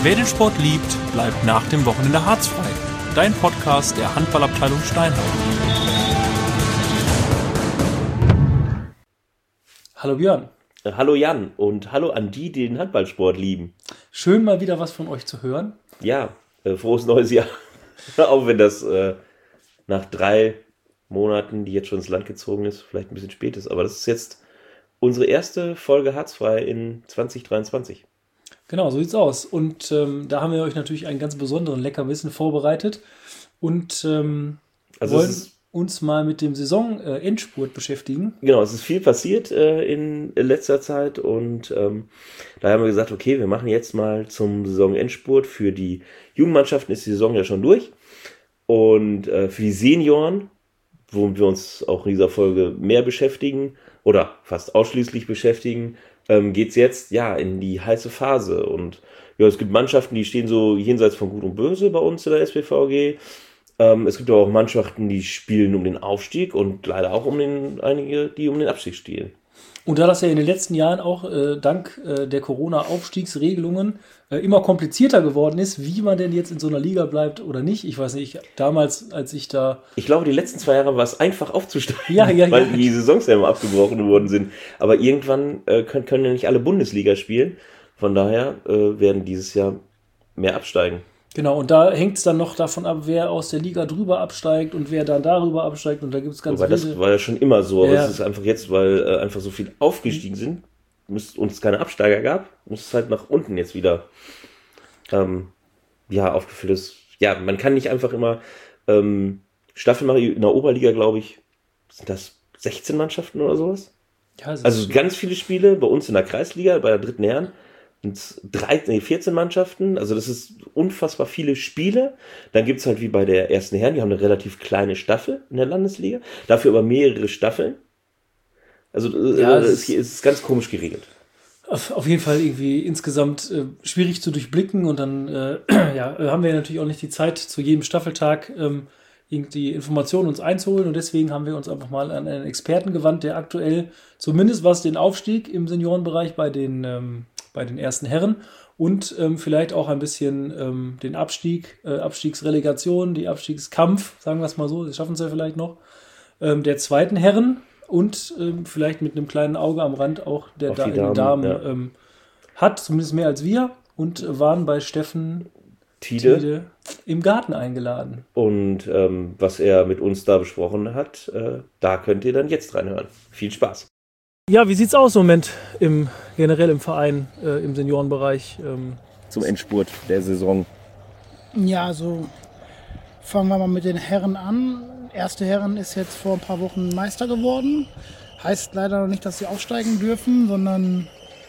Wer den Sport liebt, bleibt nach dem Wochenende harzfrei. Dein Podcast der Handballabteilung Steinheim. Hallo Björn. Hallo Jan und hallo an die den Handballsport lieben. Schön mal wieder was von euch zu hören. Ja, frohes neues Jahr. Auch wenn das nach 3 Monaten, die jetzt schon ins Land gezogen ist, vielleicht ein bisschen spät ist. Aber das ist jetzt unsere erste Folge Harzfrei in 2023. Genau, so sieht's aus. Und da haben wir euch natürlich einen ganz besonderen Leckerbissen vorbereitet und wollen uns mal mit dem Saison-Endspurt beschäftigen. Genau, es ist viel passiert in letzter Zeit und da haben wir gesagt, okay, wir machen jetzt mal zum Saison-Endspurt. Für die Jugendmannschaften ist die Saison ja schon durch und für die Senioren, womit wir uns auch in dieser Folge mehr beschäftigen oder fast ausschließlich beschäftigen, geht's jetzt ja in die heiße Phase. Und ja, es gibt Mannschaften, die stehen so jenseits von Gut und Böse bei uns in der SBVG. Es gibt aber auch Mannschaften, die spielen um den Aufstieg und leider auch einige, die um den Abstieg spielen. Und da das ja in den letzten Jahren auch dank der Corona-Aufstiegsregelungen immer komplizierter geworden ist, wie man denn jetzt in so einer Liga bleibt oder nicht. Ich weiß nicht, damals, als ich da... Ich glaube, die letzten 2 Jahre war es einfach aufzusteigen, weil die Saisons ja immer abgebrochen worden sind. Aber irgendwann können ja nicht alle Bundesliga spielen. Von daher werden dieses Jahr mehr absteigen. Genau, und da hängt es dann noch davon ab, wer aus der Liga drüber absteigt und wer dann darüber absteigt. Und da gibt es ganz viele... Das war ja schon immer so, aber ja. Es ist einfach jetzt, weil einfach so viel aufgestiegen sind und es keine Absteiger gab, muss es halt nach unten jetzt wieder aufgefüllt ist. Ja, man kann nicht einfach immer Staffeln machen. In der Oberliga, glaube ich, sind das 16 Mannschaften oder sowas. Ja, also ganz viele Spiele. Bei uns in der Kreisliga, bei der 3. Herren, sind 14 Mannschaften. Also das ist unfassbar viele Spiele. Dann gibt es halt wie bei der 1. Herren, die haben eine relativ kleine Staffel in der Landesliga. Dafür aber mehrere Staffeln. Also es ist ganz komisch geregelt. Auf jeden Fall irgendwie insgesamt schwierig zu durchblicken und dann haben wir natürlich auch nicht die Zeit, zu jedem Staffeltag irgendwie Informationen uns einzuholen und deswegen haben wir uns einfach mal an einen Experten gewandt, der aktuell zumindest was den Aufstieg im Seniorenbereich bei den 1. Herren und vielleicht auch ein bisschen den Abstieg, Abstiegsrelegation, die Abstiegskampf, sagen wir es mal so, das schaffen es ja vielleicht noch, der 2. Herren und vielleicht mit einem kleinen Auge am Rand auch der Damen hat, zumindest mehr als wir, und waren bei Steffen Tiede im Garten eingeladen. Und was er mit uns da besprochen hat, da könnt ihr dann jetzt reinhören. Viel Spaß. Ja, wie sieht's aus im Moment generell im Verein, im Seniorenbereich? Zum Endspurt der Saison. Ja, also fangen wir mal mit den Herren an. 1. Herren ist jetzt vor ein paar Wochen Meister geworden. Heißt leider noch nicht, dass sie aufsteigen dürfen, sondern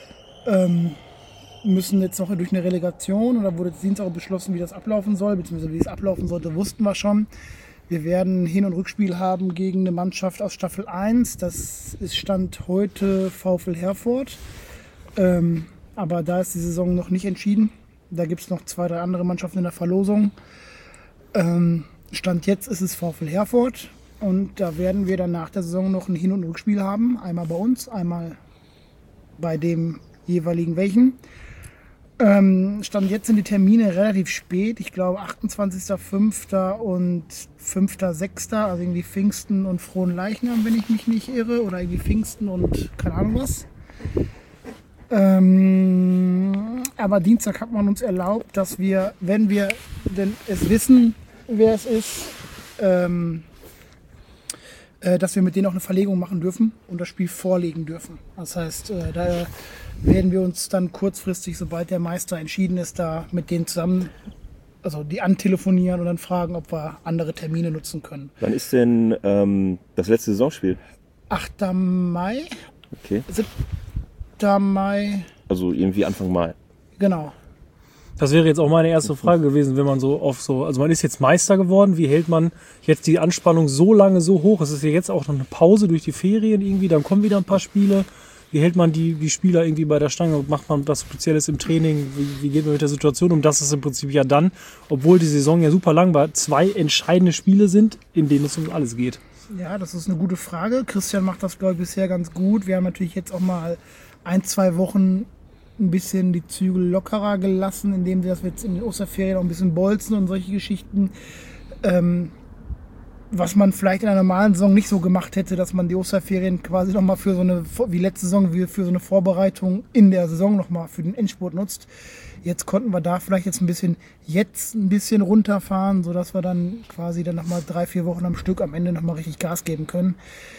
müssen jetzt noch durch eine Relegation. Und da wurde jetzt Dienstag auch beschlossen, wie das ablaufen soll, beziehungsweise wie es ablaufen sollte, wussten wir schon. Wir werden Hin- und Rückspiel haben gegen eine Mannschaft aus Staffel 1. Das ist Stand heute VfL Herford. Aber da ist die Saison noch nicht entschieden. Da gibt es noch 2, 3 andere Mannschaften in der Verlosung. Stand jetzt ist es VfL Herford und da werden wir dann nach der Saison noch ein Hin- und Rückspiel haben. Einmal bei uns, einmal bei dem jeweiligen welchen. Stand jetzt sind die Termine relativ spät. Ich glaube 28.05. und 5.06. Also irgendwie Pfingsten und Frohenleichnam, wenn ich mich nicht irre. Oder irgendwie Pfingsten und keine Ahnung was. Aber Dienstag hat man uns erlaubt, dass wir, wenn wir denn es wissen, wer es ist, dass wir mit denen auch eine Verlegung machen dürfen und das Spiel vorlegen dürfen. Das heißt, da werden wir uns dann kurzfristig, sobald der Meister entschieden ist, da mit denen zusammen, also die antelefonieren und dann fragen, ob wir andere Termine nutzen können. Wann ist denn das letzte Saisonspiel? 8. Mai. Okay. 7. Mai. Also irgendwie Anfang Mai. Genau. Das wäre jetzt auch meine erste Frage gewesen, wenn man also man ist jetzt Meister geworden, wie hält man jetzt die Anspannung so lange so hoch? Es ist ja jetzt auch noch eine Pause durch die Ferien irgendwie, dann kommen wieder ein paar Spiele. Wie hält man die Spieler irgendwie bei der Stange? Macht man was Spezielles im Training? Wie geht man mit der Situation um? Das ist im Prinzip ja dann, obwohl die Saison ja super lang war, 2 entscheidende Spiele sind, in denen es um alles geht. Ja, das ist eine gute Frage. Christian macht das, glaube ich, bisher ganz gut. Wir haben natürlich jetzt auch mal 1, 2 Wochen ein bisschen die Zügel lockerer gelassen, indem sie das jetzt in den Osterferien auch ein bisschen bolzen und solche Geschichten. Was man vielleicht in einer normalen Saison nicht so gemacht hätte, dass man die Osterferien quasi nochmal für so eine, wie letzte Saison, wie für so eine Vorbereitung in der Saison nochmal für den Endspurt nutzt. Jetzt konnten wir da vielleicht jetzt ein bisschen runterfahren, sodass wir dann quasi dann nochmal 3-4 Wochen am Stück am Ende nochmal richtig Gas geben können.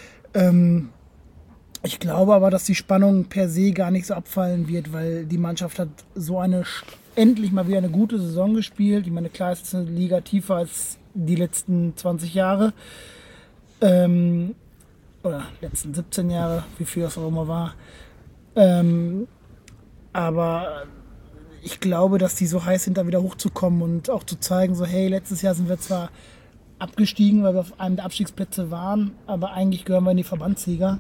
Ich glaube aber, dass die Spannung per se gar nicht so abfallen wird, weil die Mannschaft hat endlich mal wieder eine gute Saison gespielt. Ich meine, klar ist es eine Liga tiefer als die letzten 20 Jahre. Oder letzten 17 Jahre, wie viel das auch immer war. Aber ich glaube, dass die so heiß sind, da wieder hochzukommen und auch zu zeigen, so hey, letztes Jahr sind wir zwar abgestiegen, weil wir auf einem der Abstiegsplätze waren, aber eigentlich gehören wir in die Verbandsliga.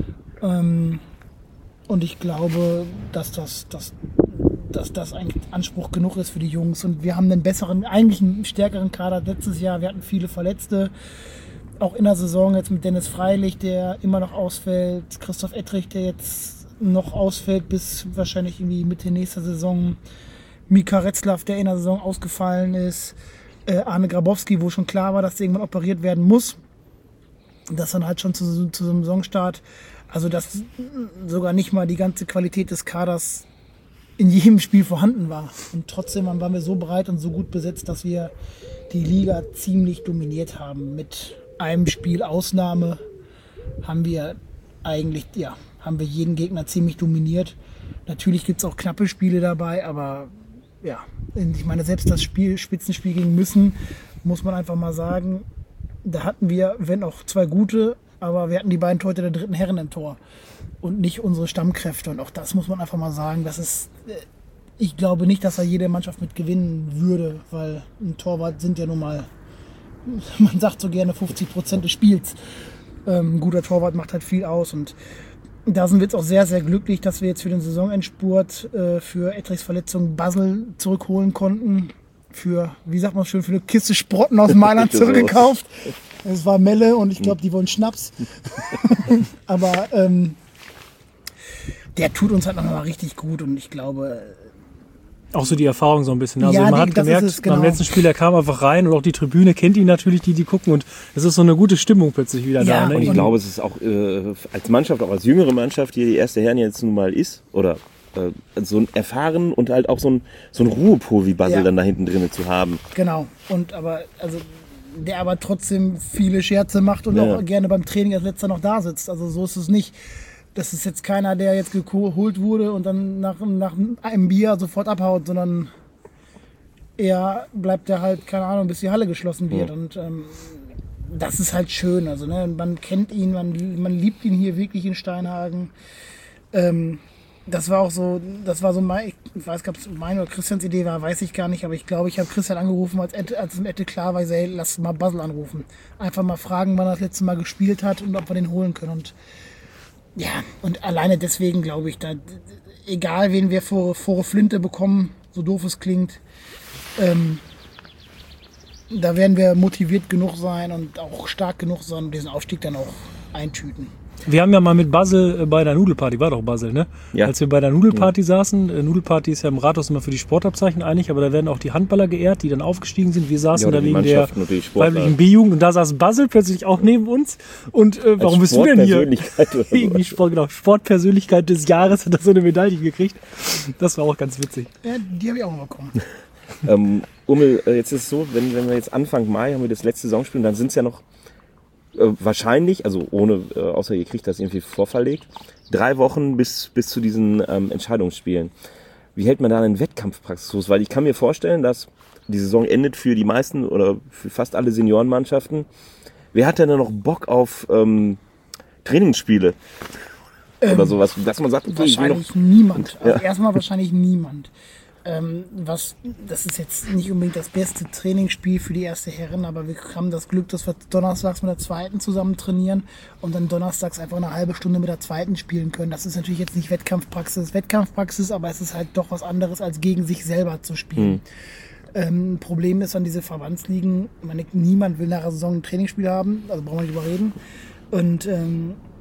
Und ich glaube, dass das eigentlich Anspruch genug ist für die Jungs. Und wir haben eigentlich einen stärkeren Kader als letztes Jahr. Wir hatten viele Verletzte, auch in der Saison jetzt mit Dennis Freilich, der immer noch ausfällt, Christoph Ettrich, der jetzt noch ausfällt bis wahrscheinlich irgendwie Mitte nächster Saison, Mika Retzlaff, der in der Saison ausgefallen ist, Arne Grabowski, wo schon klar war, dass der irgendwann operiert werden muss. Das dann halt schon zu so einem Saisonstart. Also dass sogar nicht mal die ganze Qualität des Kaders in jedem Spiel vorhanden war. Und trotzdem waren wir so breit und so gut besetzt, dass wir die Liga ziemlich dominiert haben. Mit einem Spiel Ausnahme haben wir jeden Gegner ziemlich dominiert. Natürlich gibt es auch knappe Spiele dabei, aber ja, ich meine, selbst das Spitzenspiel gegen Müssen, muss man einfach mal sagen, da hatten wir, wenn auch 2 gute, aber wir hatten die beiden Torhüter der dritten Herren im Tor und nicht unsere Stammkräfte. Und auch das muss man einfach mal sagen, ich glaube nicht, dass da jede Mannschaft mit gewinnen würde, weil ein Torwart sind ja nun mal, man sagt so gerne 50% des Spiels. Ein guter Torwart macht halt viel aus und da sind wir jetzt auch sehr, sehr glücklich, dass wir jetzt für den Saisonendspurt für Ettrichs Verletzung Basel zurückholen konnten. Wie sagt man schön, für eine Kiste Sprotten aus Mailand zurückgekauft. Es war Melle und ich glaube, die wollen Schnaps. Aber der tut uns halt nochmal richtig gut und ich glaube... Auch so die Erfahrung so ein bisschen. Also ja, man hat gemerkt, beim letzten Spiel, er kam einfach rein und auch die Tribüne kennt ihn natürlich, die gucken und es ist so eine gute Stimmung plötzlich wieder da. Ne? Und ich glaube, es ist auch als Mannschaft, auch als jüngere Mannschaft, die erste Herren jetzt nun mal ist, oder so ein erfahren und halt auch so ein Ruhepol wie Basel dann da hinten drin zu haben. Genau. Und der aber trotzdem viele Scherze macht und auch gerne beim Training als letzter noch da sitzt. Also so ist es nicht. Das ist jetzt keiner, der jetzt geholt wurde und dann nach einem Bier sofort abhaut, sondern eher bleibt er halt, keine Ahnung, bis die Halle geschlossen wird. Und das ist halt schön. Also man kennt ihn, man liebt ihn hier wirklich in Steinhagen. Das war so ich weiß gar nicht, ob es meine oder Christians Idee war, weiß ich gar nicht, aber ich glaube, ich habe Christian angerufen, als Ette klar war, hey, lass mal Basel anrufen. Einfach mal fragen, wann er das letzte Mal gespielt hat und ob wir den holen können. Und ja, und alleine deswegen glaube ich, egal wen wir vor Flinte bekommen, so doof es klingt, da werden wir motiviert genug sein und auch stark genug sein und diesen Aufstieg dann auch eintüten. Wir haben ja mal mit Basel bei der Nudelparty, war doch Basel, ne? Ja. Als wir bei der Nudelparty saßen, Nudelparty ist ja im Rathaus immer für die Sportabzeichen einig, aber da werden auch die Handballer geehrt, die dann aufgestiegen sind. Wir saßen da wegen der weiblichen B-Jugend und da saß Basel plötzlich auch neben uns. Und warum bist du denn hier? Sportpersönlichkeit des Jahres hat da so eine Medaille gekriegt. Das war auch ganz witzig. Ja, die habe ich auch mal bekommen. Ummel, jetzt ist es so, wenn wir jetzt Anfang Mai haben wir das letzte Saisonspiel, dann sind es ja noch wahrscheinlich, also ohne, außer ihr kriegt das irgendwie vorverlegt, 3 Wochen bis zu diesen Entscheidungsspielen. Wie hält man da einen Wettkampfpraxis los? Weil ich kann mir vorstellen, dass die Saison endet für die meisten oder für fast alle Seniorenmannschaften. Wer hat denn da noch Bock auf Trainingsspiele? Oder sowas, dass man sagt, okay, wahrscheinlich niemand. Also erstmal wahrscheinlich niemand. Das ist jetzt nicht unbedingt das beste Trainingsspiel für die erste Herren, aber wir haben das Glück, dass wir donnerstags mit der zweiten zusammen trainieren und dann donnerstags einfach eine halbe Stunde mit der zweiten spielen können. Das ist natürlich jetzt nicht Wettkampfpraxis, aber es ist halt doch was anderes, als gegen sich selber zu spielen. Problem ist an diese Verbandsligen, niemand will nach der Saison ein Trainingsspiel haben, also brauchen wir nicht drüber reden. Und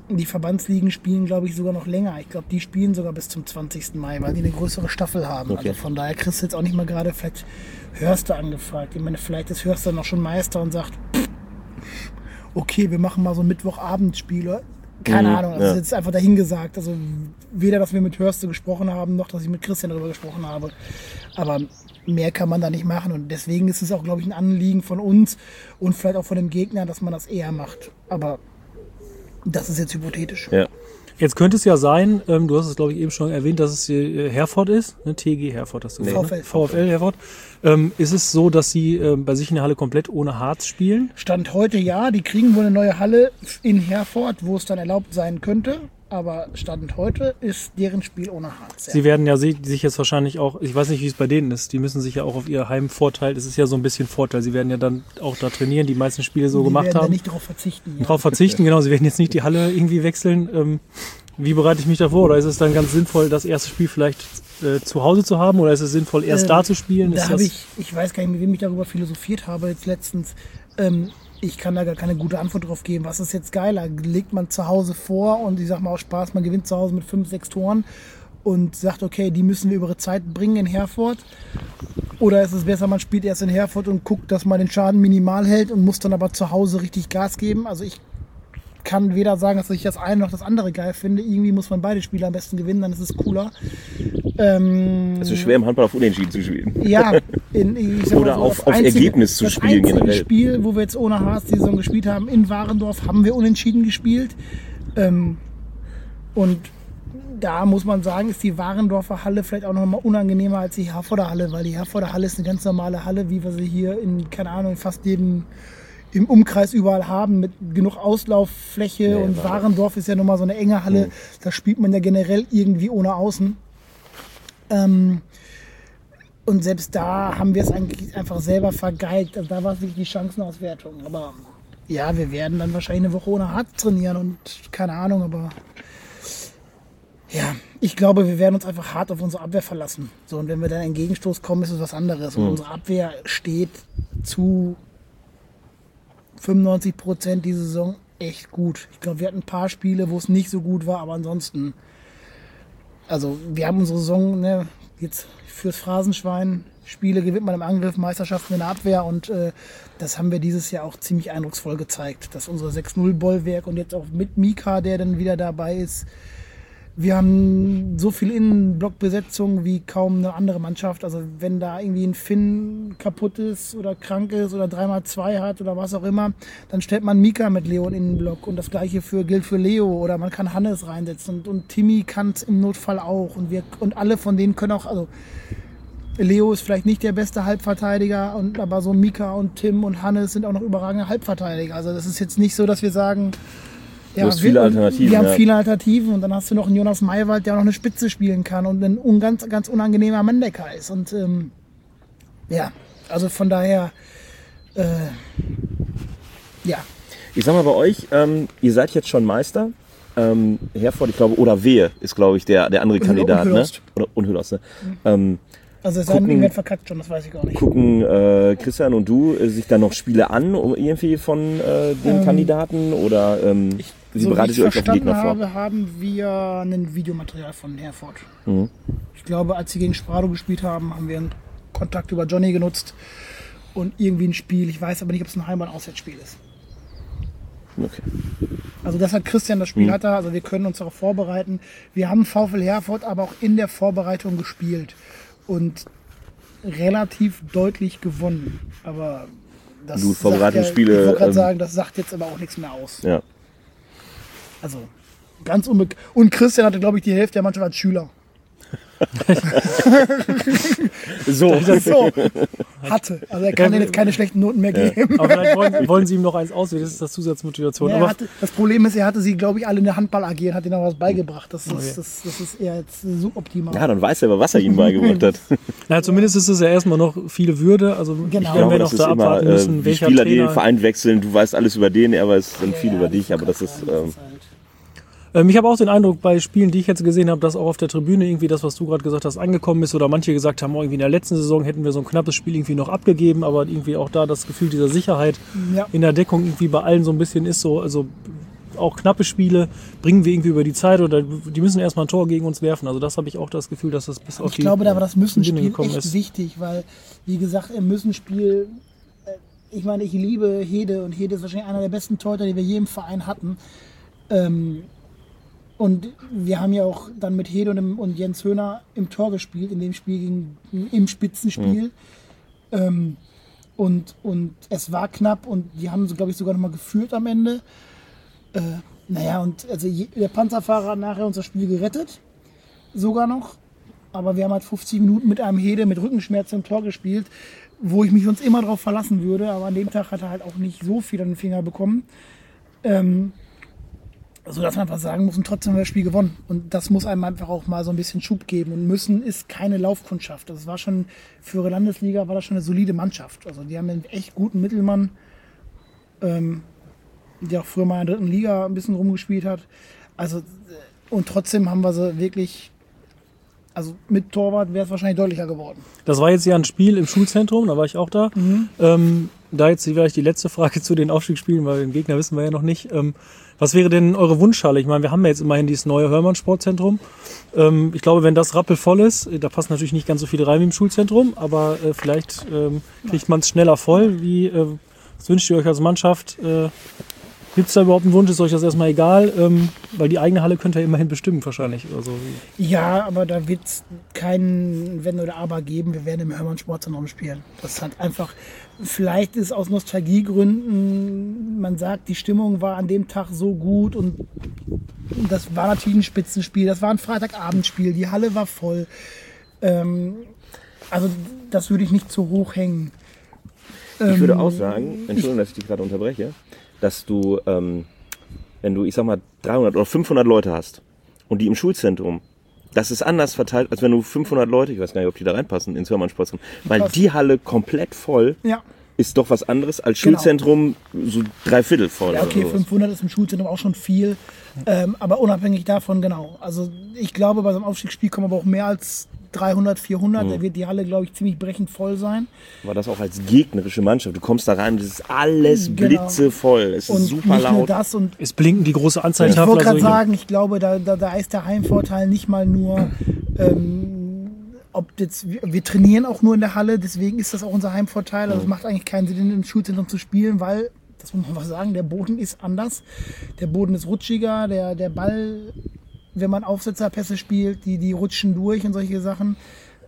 die Verbandsligen spielen, glaube ich, sogar noch länger. Ich glaube, die spielen sogar bis zum 20. Mai, weil die eine größere Staffel haben. Okay. Also von daher kriegst du jetzt auch nicht mal gerade vielleicht Hörste angefragt. Ich meine, vielleicht ist Hörste noch schon Meister und sagt, okay, wir machen mal so ein Mittwochabendspiel. Keine Ahnung, das ist jetzt einfach dahingesagt. Also weder, dass wir mit Hörste gesprochen haben, noch, dass ich mit Christian darüber gesprochen habe. Aber mehr kann man da nicht machen. Und deswegen ist es auch, glaube ich, ein Anliegen von uns und vielleicht auch von dem Gegner, dass man das eher macht. Aber das ist jetzt hypothetisch. Ja. Jetzt könnte es ja sein, du hast es glaube ich eben schon erwähnt, dass es Herford ist, ne? TG Herford hast du gesagt, ne? VfL Herford. Ist es so, dass sie bei sich in der Halle komplett ohne Harz spielen? Stand heute ja, die kriegen wohl eine neue Halle in Herford, wo es dann erlaubt sein könnte. Aber Stand heute ist deren Spiel ohne Harz. Ja. Sie werden ja sich jetzt wahrscheinlich auch, ich weiß nicht, wie es bei denen ist, die müssen sich ja auch auf ihr Heimvorteil, es ist ja so ein bisschen Vorteil, sie werden ja dann auch da trainieren, die meisten Spiele so gemacht haben. Die werden nicht darauf verzichten. Ja. Darauf verzichten, genau, sie werden jetzt nicht die Halle irgendwie wechseln. Wie bereite ich mich da vor? Oder ist es dann ganz sinnvoll, das erste Spiel vielleicht zu Hause zu haben? Oder ist es sinnvoll, erst da zu spielen? Da habe ich weiß gar nicht, mit wem ich darüber philosophiert habe jetzt letztens. Ich kann da gar keine gute Antwort drauf geben. Was ist jetzt geiler? Legt man zu Hause vor und ich sag mal aus Spaß, man gewinnt zu Hause mit 5, 6 Toren und sagt, okay, die müssen wir über ihre Zeit bringen in Herford. Oder ist es besser, man spielt erst in Herford und guckt, dass man den Schaden minimal hält und muss dann aber zu Hause richtig Gas geben? Also ich kann weder sagen, dass ich das eine noch das andere geil finde. Irgendwie muss man beide Spiele am besten gewinnen, dann ist es cooler. Es ist schwer im Handball auf Unentschieden zu spielen. Ja, oder auf Ergebnis zu spielen generell. Das Spiel, wo wir jetzt ohne Harz die Saison gespielt haben, in Warendorf, haben wir unentschieden gespielt. Und da muss man sagen, ist die Warendorfer Halle vielleicht auch noch mal unangenehmer als die Herforder Halle, weil die Herforder Halle ist eine ganz normale Halle, wie wir sie hier in, keine Ahnung, fast jedem im Umkreis überall haben, mit genug Auslauffläche. Und Warendorf ist ja nochmal so eine enge Halle. Da spielt man ja generell irgendwie ohne Außen. Und selbst da haben wir es eigentlich einfach selber vergeigt. Also da war es wirklich die Chancenauswertung. Aber ja, wir werden dann wahrscheinlich eine Woche ohne Harz trainieren und keine Ahnung, aber ja, ich glaube, wir werden uns einfach hart auf unsere Abwehr verlassen. So, und wenn wir dann in den Gegenstoß kommen, ist es was anderes. Und unsere Abwehr steht zu 95% diese Saison echt gut. Ich glaube, wir hatten ein paar Spiele, wo es nicht so gut war, aber ansonsten, also wir haben unsere Saison, ne, jetzt fürs Phrasenschwein, Spiele gewinnt man im Angriff, Meisterschaften in der Abwehr und das haben wir dieses Jahr auch ziemlich eindrucksvoll gezeigt, dass unser 6-0-Bollwerk und jetzt auch mit Mika, der dann wieder dabei ist, wir haben so viel Innenblockbesetzung wie kaum eine andere Mannschaft. Also wenn da irgendwie ein Finn kaputt ist oder krank ist oder 3x2 hat oder was auch immer, dann stellt man Mika mit Leo in den Block. Und das gleiche gilt für Leo oder man kann Hannes reinsetzen. Und Timmy kann es im Notfall auch. Und alle von denen können auch, also Leo ist vielleicht nicht der beste Halbverteidiger, aber so Mika und Tim und Hannes sind auch noch überragende Halbverteidiger. Also das ist jetzt nicht so, dass wir sagen, ja, viele Alternativen. Wir haben viele Alternativen und dann hast du noch einen Jonas Maywald, der auch noch eine Spitze spielen kann und ein ganz, ganz unangenehmer Mandecker ist. Und ja, also von daher, ja. Ich sag mal bei euch, ihr seid jetzt schon Meister. Herford, ich glaube, oder Wehe ist, glaube ich, der andere Kandidat. Unhülst. Ne? Oder Unhülst, ne? Also es sei denn, irgendwer verkackt schon, das weiß ich gar nicht. Gucken Christian und du sich dann noch Spiele an, um irgendwie von den Kandidaten oder wie bereitet ihr euch auf den Gegner vor? Haben wir ein Videomaterial von Herford. Mhm. Ich glaube, als sie gegen Sprado gespielt haben, haben wir einen Kontakt über Johnny genutzt und irgendwie ein Spiel. Ich weiß aber nicht, ob es ein Heim- oder Auswärtsspiel ist. Okay. Also das hat Christian, das Spiel hat er, also wir können uns darauf vorbereiten. Wir haben VfL Herford aber auch in der Vorbereitung gespielt und relativ deutlich gewonnen. Aber das Vorbereitungsspiele. Ich wollte gerade sagen, das sagt jetzt aber auch nichts mehr aus. Ja. Also ganz unbekannt. Und Christian hatte, glaube ich, die Hälfte der Mannschaft als Schüler. So. Hatte. Also er kann denen jetzt keine schlechten Noten mehr geben. Aber vielleicht wollen sie ihm noch eins auswählen, das ist das Zusatzmotivation. Ja, das Problem ist, er hatte sie, glaube ich, alle in der Handball AG und hat ihnen auch was beigebracht. Das ist eher jetzt suboptimal. Ja, dann weiß er aber, was er ihm beigebracht hat. Ja, zumindest ist es ja erstmal noch viele Würde. Also genau. Ich glaube, noch das da ist immer, abwarten müssen, wie Spieler, die den Verein wechseln, du weißt alles über den, er weiß dann viel über dich, aber das ist... Ich habe auch den Eindruck, bei Spielen, die ich jetzt gesehen habe, dass auch auf der Tribüne irgendwie das, was du gerade gesagt hast, angekommen ist. Oder manche gesagt haben, irgendwie in der letzten Saison hätten wir so ein knappes Spiel irgendwie noch abgegeben, aber irgendwie auch da das Gefühl dieser Sicherheit in der Deckung irgendwie bei allen so ein bisschen ist so. Also auch knappe Spiele bringen wir irgendwie über die Zeit oder die müssen erstmal ein Tor gegen uns werfen. Also das habe ich auch das Gefühl, dass das bis auf die... Ich glaube, da war das Müssen-Spiel gekommen echt ist. wichtig, weil, wie gesagt, im Müssen-Spiel, ich meine, ich liebe Hede und Hede ist wahrscheinlich einer der besten Torhüter, die wir je im Verein hatten. Und wir haben ja auch dann mit Hede und Jens Höhner im Tor gespielt, in dem Spiel im Spitzenspiel. Und es war knapp und die haben, glaube ich, sogar noch mal geführt am Ende. Und also der Panzerfahrer hat nachher unser Spiel gerettet, sogar noch. Aber wir haben halt 50 Minuten mit einem Hede mit Rückenschmerzen im Tor gespielt, wo ich mich sonst immer drauf verlassen würde. Aber an dem Tag hat er halt auch nicht so viel an den Finger bekommen. Sodass man einfach sagen muss, und trotzdem haben wir das Spiel gewonnen. Und das muss einem einfach auch mal so ein bisschen Schub geben. Und Müssen ist keine Laufkundschaft. Das war schon, für ihre Landesliga war das schon eine solide Mannschaft. Also die haben einen echt guten Mittelmann, der auch früher mal in der 3. Liga ein bisschen rumgespielt hat. Also, und trotzdem haben wir sie wirklich, also mit Torwart wäre es wahrscheinlich deutlicher geworden. Das war jetzt ja ein Spiel im Schulzentrum, da war ich auch da. Da jetzt vielleicht die letzte Frage zu den Aufstiegsspielen, weil den Gegner wissen wir ja noch nicht. Was wäre denn eure Wunschhalle? Ich meine, wir haben ja jetzt immerhin dieses neue Hörmann-Sportzentrum. Ich glaube, wenn das rappelvoll ist, da passen natürlich nicht ganz so viele rein wie im Schulzentrum, aber vielleicht kriegt man es schneller voll. Was wünscht ihr euch als Mannschaft? Gibt es da überhaupt einen Wunsch? Ist euch das erstmal egal? Weil die eigene Halle könnt ihr immerhin bestimmen wahrscheinlich. Oder so. Ja, aber da wird es kein Wenn oder Aber geben. Wir werden im Hörmann Sportzentrum spielen. Das hat einfach, vielleicht ist aus Nostalgiegründen, man sagt, die Stimmung war an dem Tag so gut und das war natürlich ein Spitzenspiel. Das war ein Freitagabendspiel. Die Halle war voll. Also das würde ich nicht zu hoch hängen. Ich würde auch sagen, Entschuldigung, dass ich dich gerade unterbreche, dass du, wenn du, ich sag mal, 300 oder 500 Leute hast und die im Schulzentrum, das ist anders verteilt, als wenn du 500 Leute, ich weiß gar nicht, ob die da reinpassen, ins Hörmann-Sportzentrum, weil die Halle komplett voll ist doch was anderes als Schulzentrum so 3/4 voll. Ja, okay, oder 500 ist im Schulzentrum auch schon viel, aber unabhängig davon, genau. Also ich glaube, bei so einem Aufstiegsspiel kommen aber auch mehr als 300, 400, da wird die Halle, glaube ich, ziemlich brechend voll sein. war das auch als gegnerische Mannschaft. Du kommst da rein, das ist alles blitzevoll. Es ist super nicht nur laut. das und Es blinken die große ich Anzeigetafel. wollte gerade also sagen, ich glaube, da ist der Heimvorteil nicht mal nur, ob jetzt, wir trainieren auch nur in der Halle, deswegen ist das auch unser Heimvorteil. Also es macht eigentlich keinen Sinn, im Schulzentrum zu spielen, weil, das muss man mal sagen, der Boden ist anders. Der Boden ist rutschiger, der Ball, wenn man Aufsetzerpässe spielt, die rutschen durch und solche Sachen.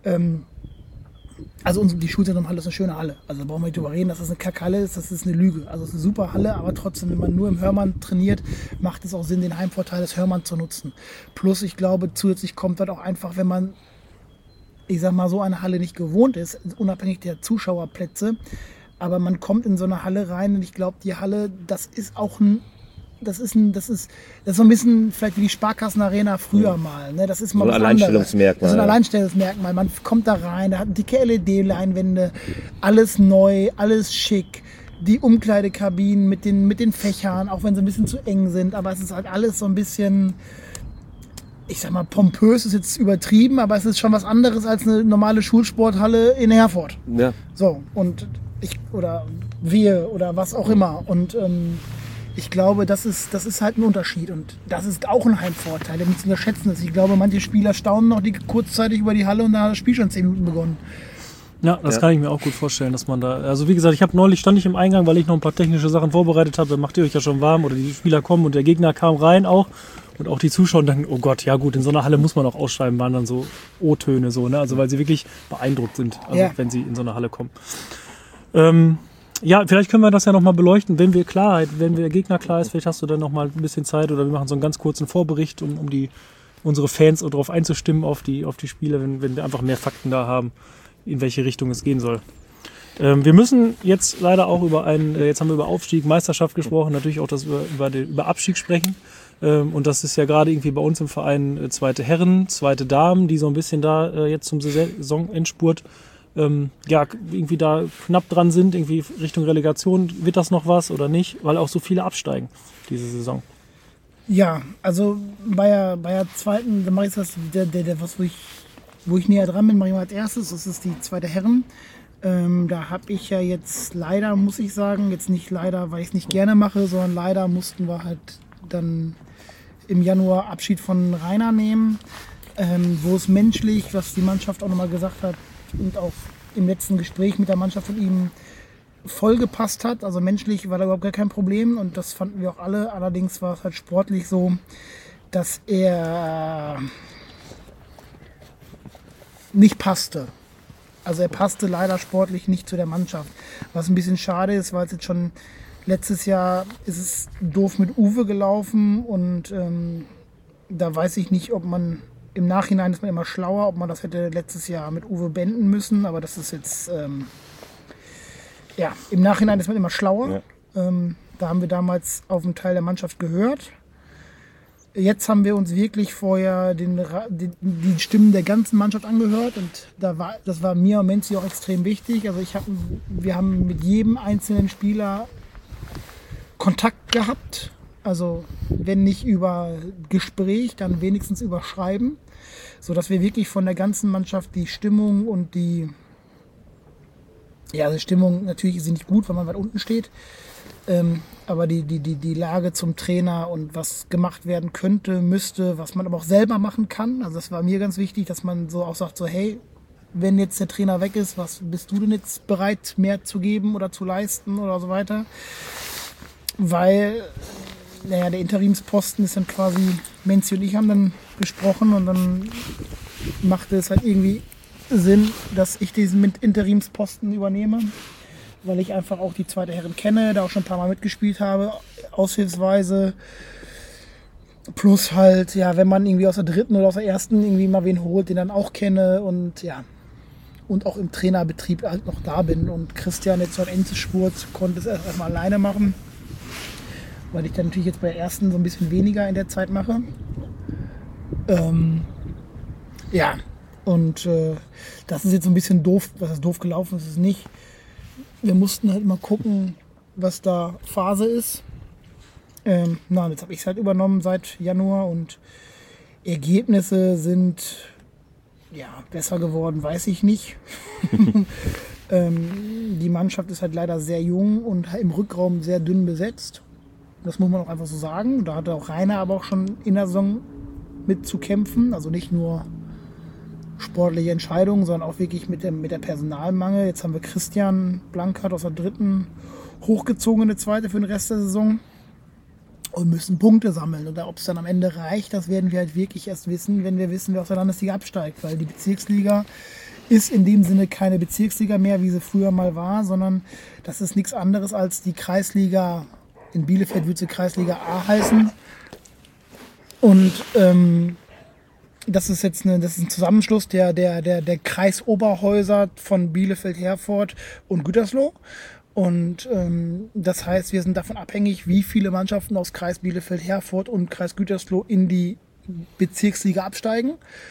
Also die Schulzentrumhalle ist eine schöne Halle. Also da brauchen wir nicht drüber reden, dass das eine Kackhalle ist, das ist eine Lüge. Also es ist eine super Halle, aber trotzdem, wenn man nur im Hörmann trainiert, macht es auch Sinn, den Heimvorteil des Hörmann zu nutzen. Plus, ich glaube, zusätzlich kommt das auch einfach, wenn man, ich sag mal, so eine Halle nicht gewohnt ist, unabhängig der Zuschauerplätze, aber man kommt in so eine Halle rein und ich glaube, die Halle, das ist auch das ist so ein bisschen vielleicht wie die Sparkassenarena früher mal. Ne? Das ist mal So ein was anderes. Alleinstellungsmerkmal. Das ist ein Alleinstellungsmerkmal. Man kommt da rein, da hat dicke LED-Leinwände, alles neu, alles schick. Die Umkleidekabinen mit den Fächern, auch wenn sie ein bisschen zu eng sind, aber es ist halt alles so ein bisschen, ich sag mal, pompös ist jetzt übertrieben, aber es ist schon was anderes als eine normale Schulsporthalle in Herford. Ja. So, und oder wir oder was auch immer. Und ich glaube, das ist halt ein Unterschied und das ist auch ein Heimvorteil, der nicht zu unterschätzen ist. Ich glaube, manche Spieler staunen noch kurzzeitig über die Halle und da hat das Spiel schon 10 Minuten begonnen. Ja, das kann ich mir auch gut vorstellen, dass man da, also wie gesagt, stand ich im Eingang, weil ich noch ein paar technische Sachen vorbereitet habe, dann macht ihr euch ja schon warm oder die Spieler kommen und der Gegner kam rein auch und auch die Zuschauer denken, oh Gott, ja gut, in so einer Halle muss man auch ausschreiben, waren dann so O-Töne so, ne, also weil sie wirklich beeindruckt sind, also wenn sie in so eine Halle kommen. Ja, vielleicht können wir das ja nochmal beleuchten, wenn der Gegner klar ist, vielleicht hast du dann nochmal ein bisschen Zeit oder wir machen so einen ganz kurzen Vorbericht, um unsere Fans darauf einzustimmen, auf die Spiele, wenn wir einfach mehr Fakten da haben, in welche Richtung es gehen soll. Wir müssen jetzt leider auch jetzt haben wir über Aufstieg, Meisterschaft gesprochen, natürlich auch über Abstieg sprechen. Und das ist ja gerade irgendwie bei uns im Verein zweite Herren, zweite Damen, die so ein bisschen da jetzt zum Saisonendspurt irgendwie da knapp dran sind, irgendwie Richtung Relegation. Wird das noch was oder nicht? Weil auch so viele absteigen diese Saison. Ja, also bei der zweiten, da mache ich das, wo ich näher dran bin, mache ich mal als erstes, das ist die zweite Herren. Da habe ich ja jetzt leider, muss ich sagen, jetzt nicht leider, weil ich es nicht gerne mache, sondern leider mussten wir halt dann im Januar Abschied von Rainer nehmen, wo es menschlich, was die Mannschaft auch nochmal gesagt hat und auch im letzten Gespräch mit der Mannschaft von ihm voll gepasst hat. Also menschlich war da überhaupt gar kein Problem und das fanden wir auch alle. Allerdings war es halt sportlich so, dass er nicht passte. Also er passte leider sportlich nicht zu der Mannschaft. Was ein bisschen schade ist, weil es jetzt schon letztes Jahr ist es doof mit Uwe gelaufen und da weiß ich nicht, ob man im Nachhinein ist man immer schlauer, ob man das hätte letztes Jahr mit Uwe beenden müssen, aber das ist jetzt im Nachhinein ist man immer schlauer. Ja. Da haben wir damals auf einen Teil der Mannschaft gehört. Jetzt haben wir uns wirklich vorher die Stimmen der ganzen Mannschaft angehört und das war mir und Menzi auch extrem wichtig. Also wir haben mit jedem einzelnen Spieler Kontakt gehabt. Also wenn nicht über Gespräch, dann wenigstens über Schreiben, sodass wir wirklich von der ganzen Mannschaft die Stimmung und die Stimmung natürlich ist sie nicht gut, weil man weit unten steht. Aber die Lage zum Trainer und was gemacht werden könnte, müsste, was man aber auch selber machen kann. Also das war mir ganz wichtig, dass man so auch sagt, so hey, wenn jetzt der Trainer weg ist, was bist du denn jetzt bereit mehr zu geben oder zu leisten oder so weiter? Weil, der Interimsposten ist dann quasi, Menzi und ich haben dann gesprochen und dann machte es halt irgendwie Sinn, dass ich diesen Interimsposten übernehme. Weil ich einfach auch die zweite Herren kenne, da auch schon ein paar Mal mitgespielt habe, aushilfsweise. Plus halt, wenn man irgendwie aus der dritten oder aus der ersten irgendwie mal wen holt, den dann auch kenne und und auch im Trainerbetrieb halt noch da bin. Und Christian jetzt schon Endspurt konnte es erstmal alleine machen, weil ich dann natürlich jetzt bei der ersten so ein bisschen weniger in der Zeit mache. Das ist jetzt so ein bisschen doof, was ist doof gelaufen ist, ist nicht. Wir mussten halt mal gucken, was da Phase ist. Jetzt habe ich es halt übernommen seit Januar und Ergebnisse sind besser geworden, weiß ich nicht. Die Mannschaft ist halt leider sehr jung und im Rückraum sehr dünn besetzt. Das muss man auch einfach so sagen. Da hatte auch Rainer aber auch schon in der Saison mit zu kämpfen. Also nicht nur sportliche Entscheidungen, sondern auch wirklich mit der Personalmangel. Jetzt haben wir Christian Blankert aus der dritten hochgezogen in die zweite für den Rest der Saison und müssen Punkte sammeln. Und ob es dann am Ende reicht, das werden wir halt wirklich erst wissen, wenn wir wissen, wer aus der Landesliga absteigt. Weil die Bezirksliga ist in dem Sinne keine Bezirksliga mehr, wie sie früher mal war, sondern das ist nichts anderes als die Kreisliga. In Bielefeld würde sie Kreisliga A heißen. Und das ist ein Zusammenschluss der Kreisoberhäuser von Bielefeld, Herford und Gütersloh. Und das heißt, wir sind davon abhängig, wie viele Mannschaften aus Kreis Bielefeld, Herford und Kreis Gütersloh in die Bezirksliga absteigen.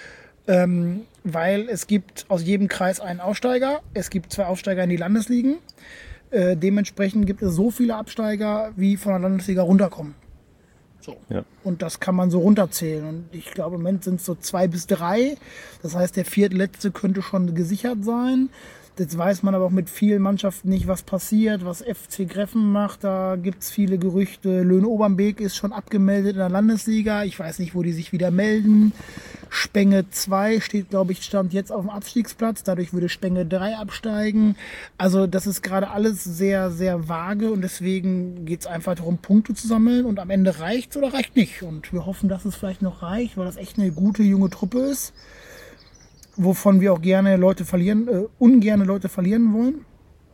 Weil es gibt aus jedem Kreis einen Aufsteiger. Es gibt 2 Aufsteiger in die Landesligen. Dementsprechend gibt es so viele Absteiger, wie von der Landesliga runterkommen. So. Ja. Und das kann man so runterzählen. Und ich glaube, im Moment sind es so 2 bis 3. Das heißt, der viertletzte könnte schon gesichert sein. Jetzt weiß man aber auch mit vielen Mannschaften nicht, was passiert, was FC Greffen macht. Da gibt es viele Gerüchte. Löhne-Obernbeek ist schon abgemeldet in der Landesliga. Ich weiß nicht, wo die sich wieder melden. Spenge 2 steht, glaube ich, stand jetzt auf dem Abstiegsplatz. Dadurch würde Spenge 3 absteigen. Also das ist gerade alles sehr, sehr vage. Und deswegen geht es einfach darum, Punkte zu sammeln. Und am Ende reicht es oder reicht nicht. Und wir hoffen, dass es vielleicht noch reicht, weil das echt eine gute, junge Truppe ist. Wovon wir auch ungerne Leute verlieren wollen.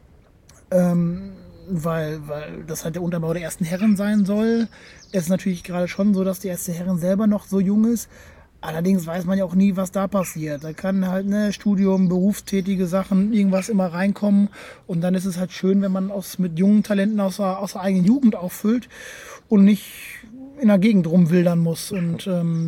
Weil das halt der Unterbau der ersten Herren sein soll. Es ist natürlich gerade schon so, dass die erste Herren selber noch so jung ist. Allerdings weiß man ja auch nie, was da passiert. Da kann halt Studium, berufstätige Sachen, irgendwas immer reinkommen. Und dann ist es halt schön, wenn man mit jungen Talenten aus der eigenen Jugend auffüllt und nicht in der Gegend rumwildern muss. Und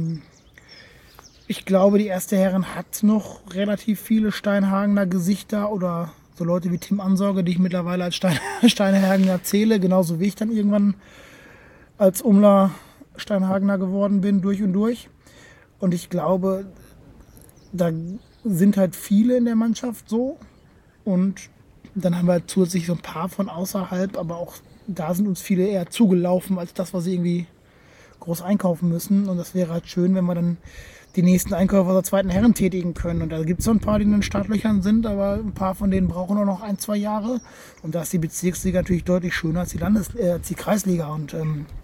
ich glaube, die erste Herren hat noch relativ viele Steinhagener Gesichter oder so Leute wie Tim Ansorge, die ich mittlerweile als Steinhagener zähle, genauso wie ich dann irgendwann als Umler Steinhagener geworden bin, durch und durch. Und ich glaube, da sind halt viele in der Mannschaft so. Und dann haben wir halt zusätzlich so ein paar von außerhalb, aber auch da sind uns viele eher zugelaufen, als das, was sie irgendwie groß einkaufen müssen. Und das wäre halt schön, wenn wir dann die nächsten Einkäufe der zweiten Herren tätigen können. Und da gibt es so ein paar, die in den Startlöchern sind, aber ein paar von denen brauchen auch noch 1-2 Jahre. Und da ist die Bezirksliga natürlich deutlich schöner als die Kreisliga. Und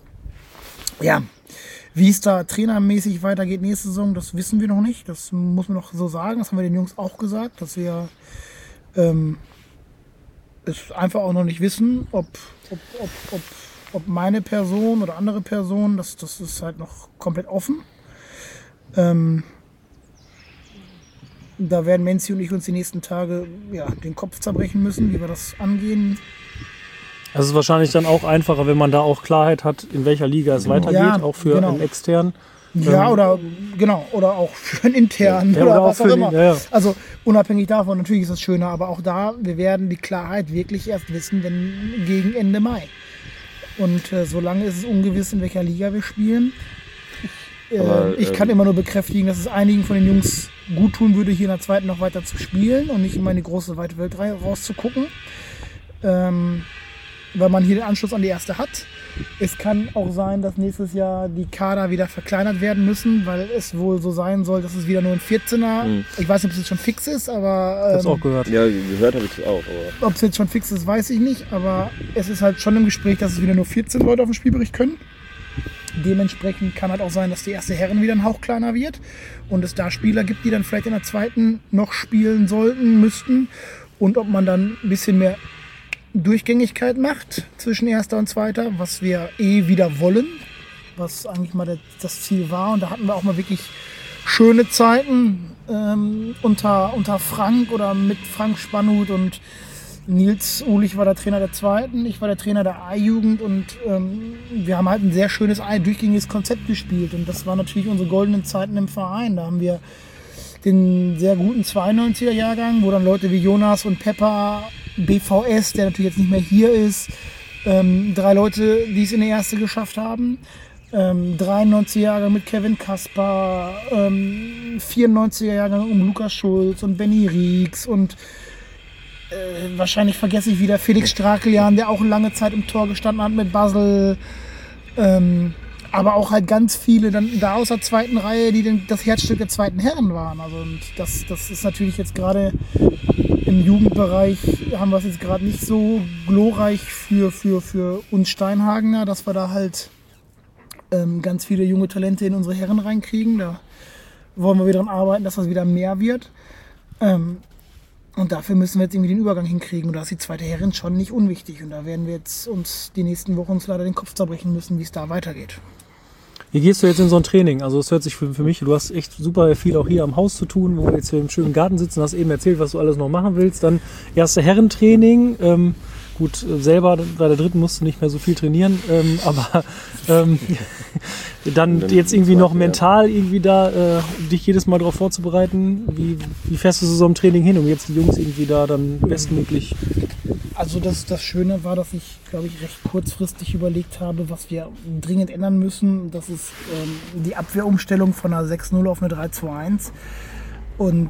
wie es da trainermäßig weitergeht nächste Saison, das wissen wir noch nicht. Das muss man noch so sagen. Das haben wir den Jungs auch gesagt, dass wir es einfach auch noch nicht wissen, ob meine Person oder andere Personen, das ist halt noch komplett offen. Da werden Menzi und ich uns die nächsten Tage den Kopf zerbrechen müssen, wie wir das angehen. Es ist wahrscheinlich dann auch einfacher, wenn man da auch Klarheit hat, in welcher Liga es weitergeht, auch für einen externen. Ja, oder auch für einen internen oder was auch immer. Also unabhängig davon, natürlich ist das schöner, aber auch da, wir werden die Klarheit wirklich erst wissen, wenn gegen Ende Mai. Und solange ist es ungewiss, in welcher Liga wir spielen. Ich kann immer nur bekräftigen, dass es einigen von den Jungs gut tun würde, hier in der zweiten noch weiter zu spielen und nicht immer in die große weite Welt rauszugucken. Weil man hier den Anschluss an die erste hat. Es kann auch sein, dass nächstes Jahr die Kader wieder verkleinert werden müssen, weil es wohl so sein soll, dass es wieder nur ein 14er, ich weiß nicht, ob es jetzt schon fix ist, aber... Ich hab's auch gehört. Ja, gehört habe ich es auch. Ob es jetzt schon fix ist, weiß ich nicht, aber es ist halt schon im Gespräch, dass es wieder nur 14 Leute auf dem Spielbericht können. Dementsprechend kann halt auch sein, dass die erste Herren wieder ein Hauch kleiner wird und es da Spieler gibt, die dann vielleicht in der zweiten noch spielen sollten, müssten, und ob man dann ein bisschen mehr Durchgängigkeit macht zwischen erster und zweiter, was wir wieder wollen, was eigentlich mal das Ziel war. Und da hatten wir auch mal wirklich schöne Zeiten unter Frank oder mit Frank Spannhut, und Nils Uhlich war der Trainer der zweiten, ich war der Trainer der A-Jugend, und wir haben halt ein sehr schönes durchgängiges Konzept gespielt, und das waren natürlich unsere goldenen Zeiten im Verein. Da haben wir den sehr guten 92er Jahrgang, wo dann Leute wie Jonas und Pepper, BVS, der natürlich jetzt nicht mehr hier ist, 3 Leute, die es in der erste geschafft haben, 93er Jahrgang mit Kevin Kasper, 94er Jahrgang um Lukas Schulz und Benny Rieks, und wahrscheinlich vergesse ich wieder Felix Strakeljan, der auch lange Zeit im Tor gestanden hat mit Basel, aber auch halt ganz viele dann da aus der zweiten Reihe, die das Herzstück der zweiten Herren waren. Also, und das ist natürlich jetzt gerade im Jugendbereich, haben wir es jetzt gerade nicht so glorreich für uns Steinhagener, dass wir da halt ganz viele junge Talente in unsere Herren reinkriegen. Da wollen wir wieder dran arbeiten, dass das wieder mehr wird. Und dafür müssen wir jetzt irgendwie den Übergang hinkriegen. Und da ist die zweite Herrin schon nicht unwichtig. Und da werden wir jetzt uns die nächsten Wochen leider den Kopf zerbrechen müssen, wie es da weitergeht. Wie gehst du jetzt in so ein Training? Also es hört sich für mich, du hast echt super viel auch hier am Haus zu tun, wo wir jetzt hier im schönen Garten sitzen, hast eben erzählt, was du alles noch machen willst. Dann erste Herrentraining. Gut, selber bei der dritten musst du nicht mehr so viel trainieren, aber dann jetzt irgendwie noch mental irgendwie da dich jedes Mal darauf vorzubereiten. Wie fährst du so im Training hin, um jetzt die Jungs irgendwie da dann bestmöglich... Also das Schöne war, dass ich, glaube ich, recht kurzfristig überlegt habe, was wir dringend ändern müssen. Das ist die Abwehrumstellung von einer 6-0 auf eine 3-2-1. Und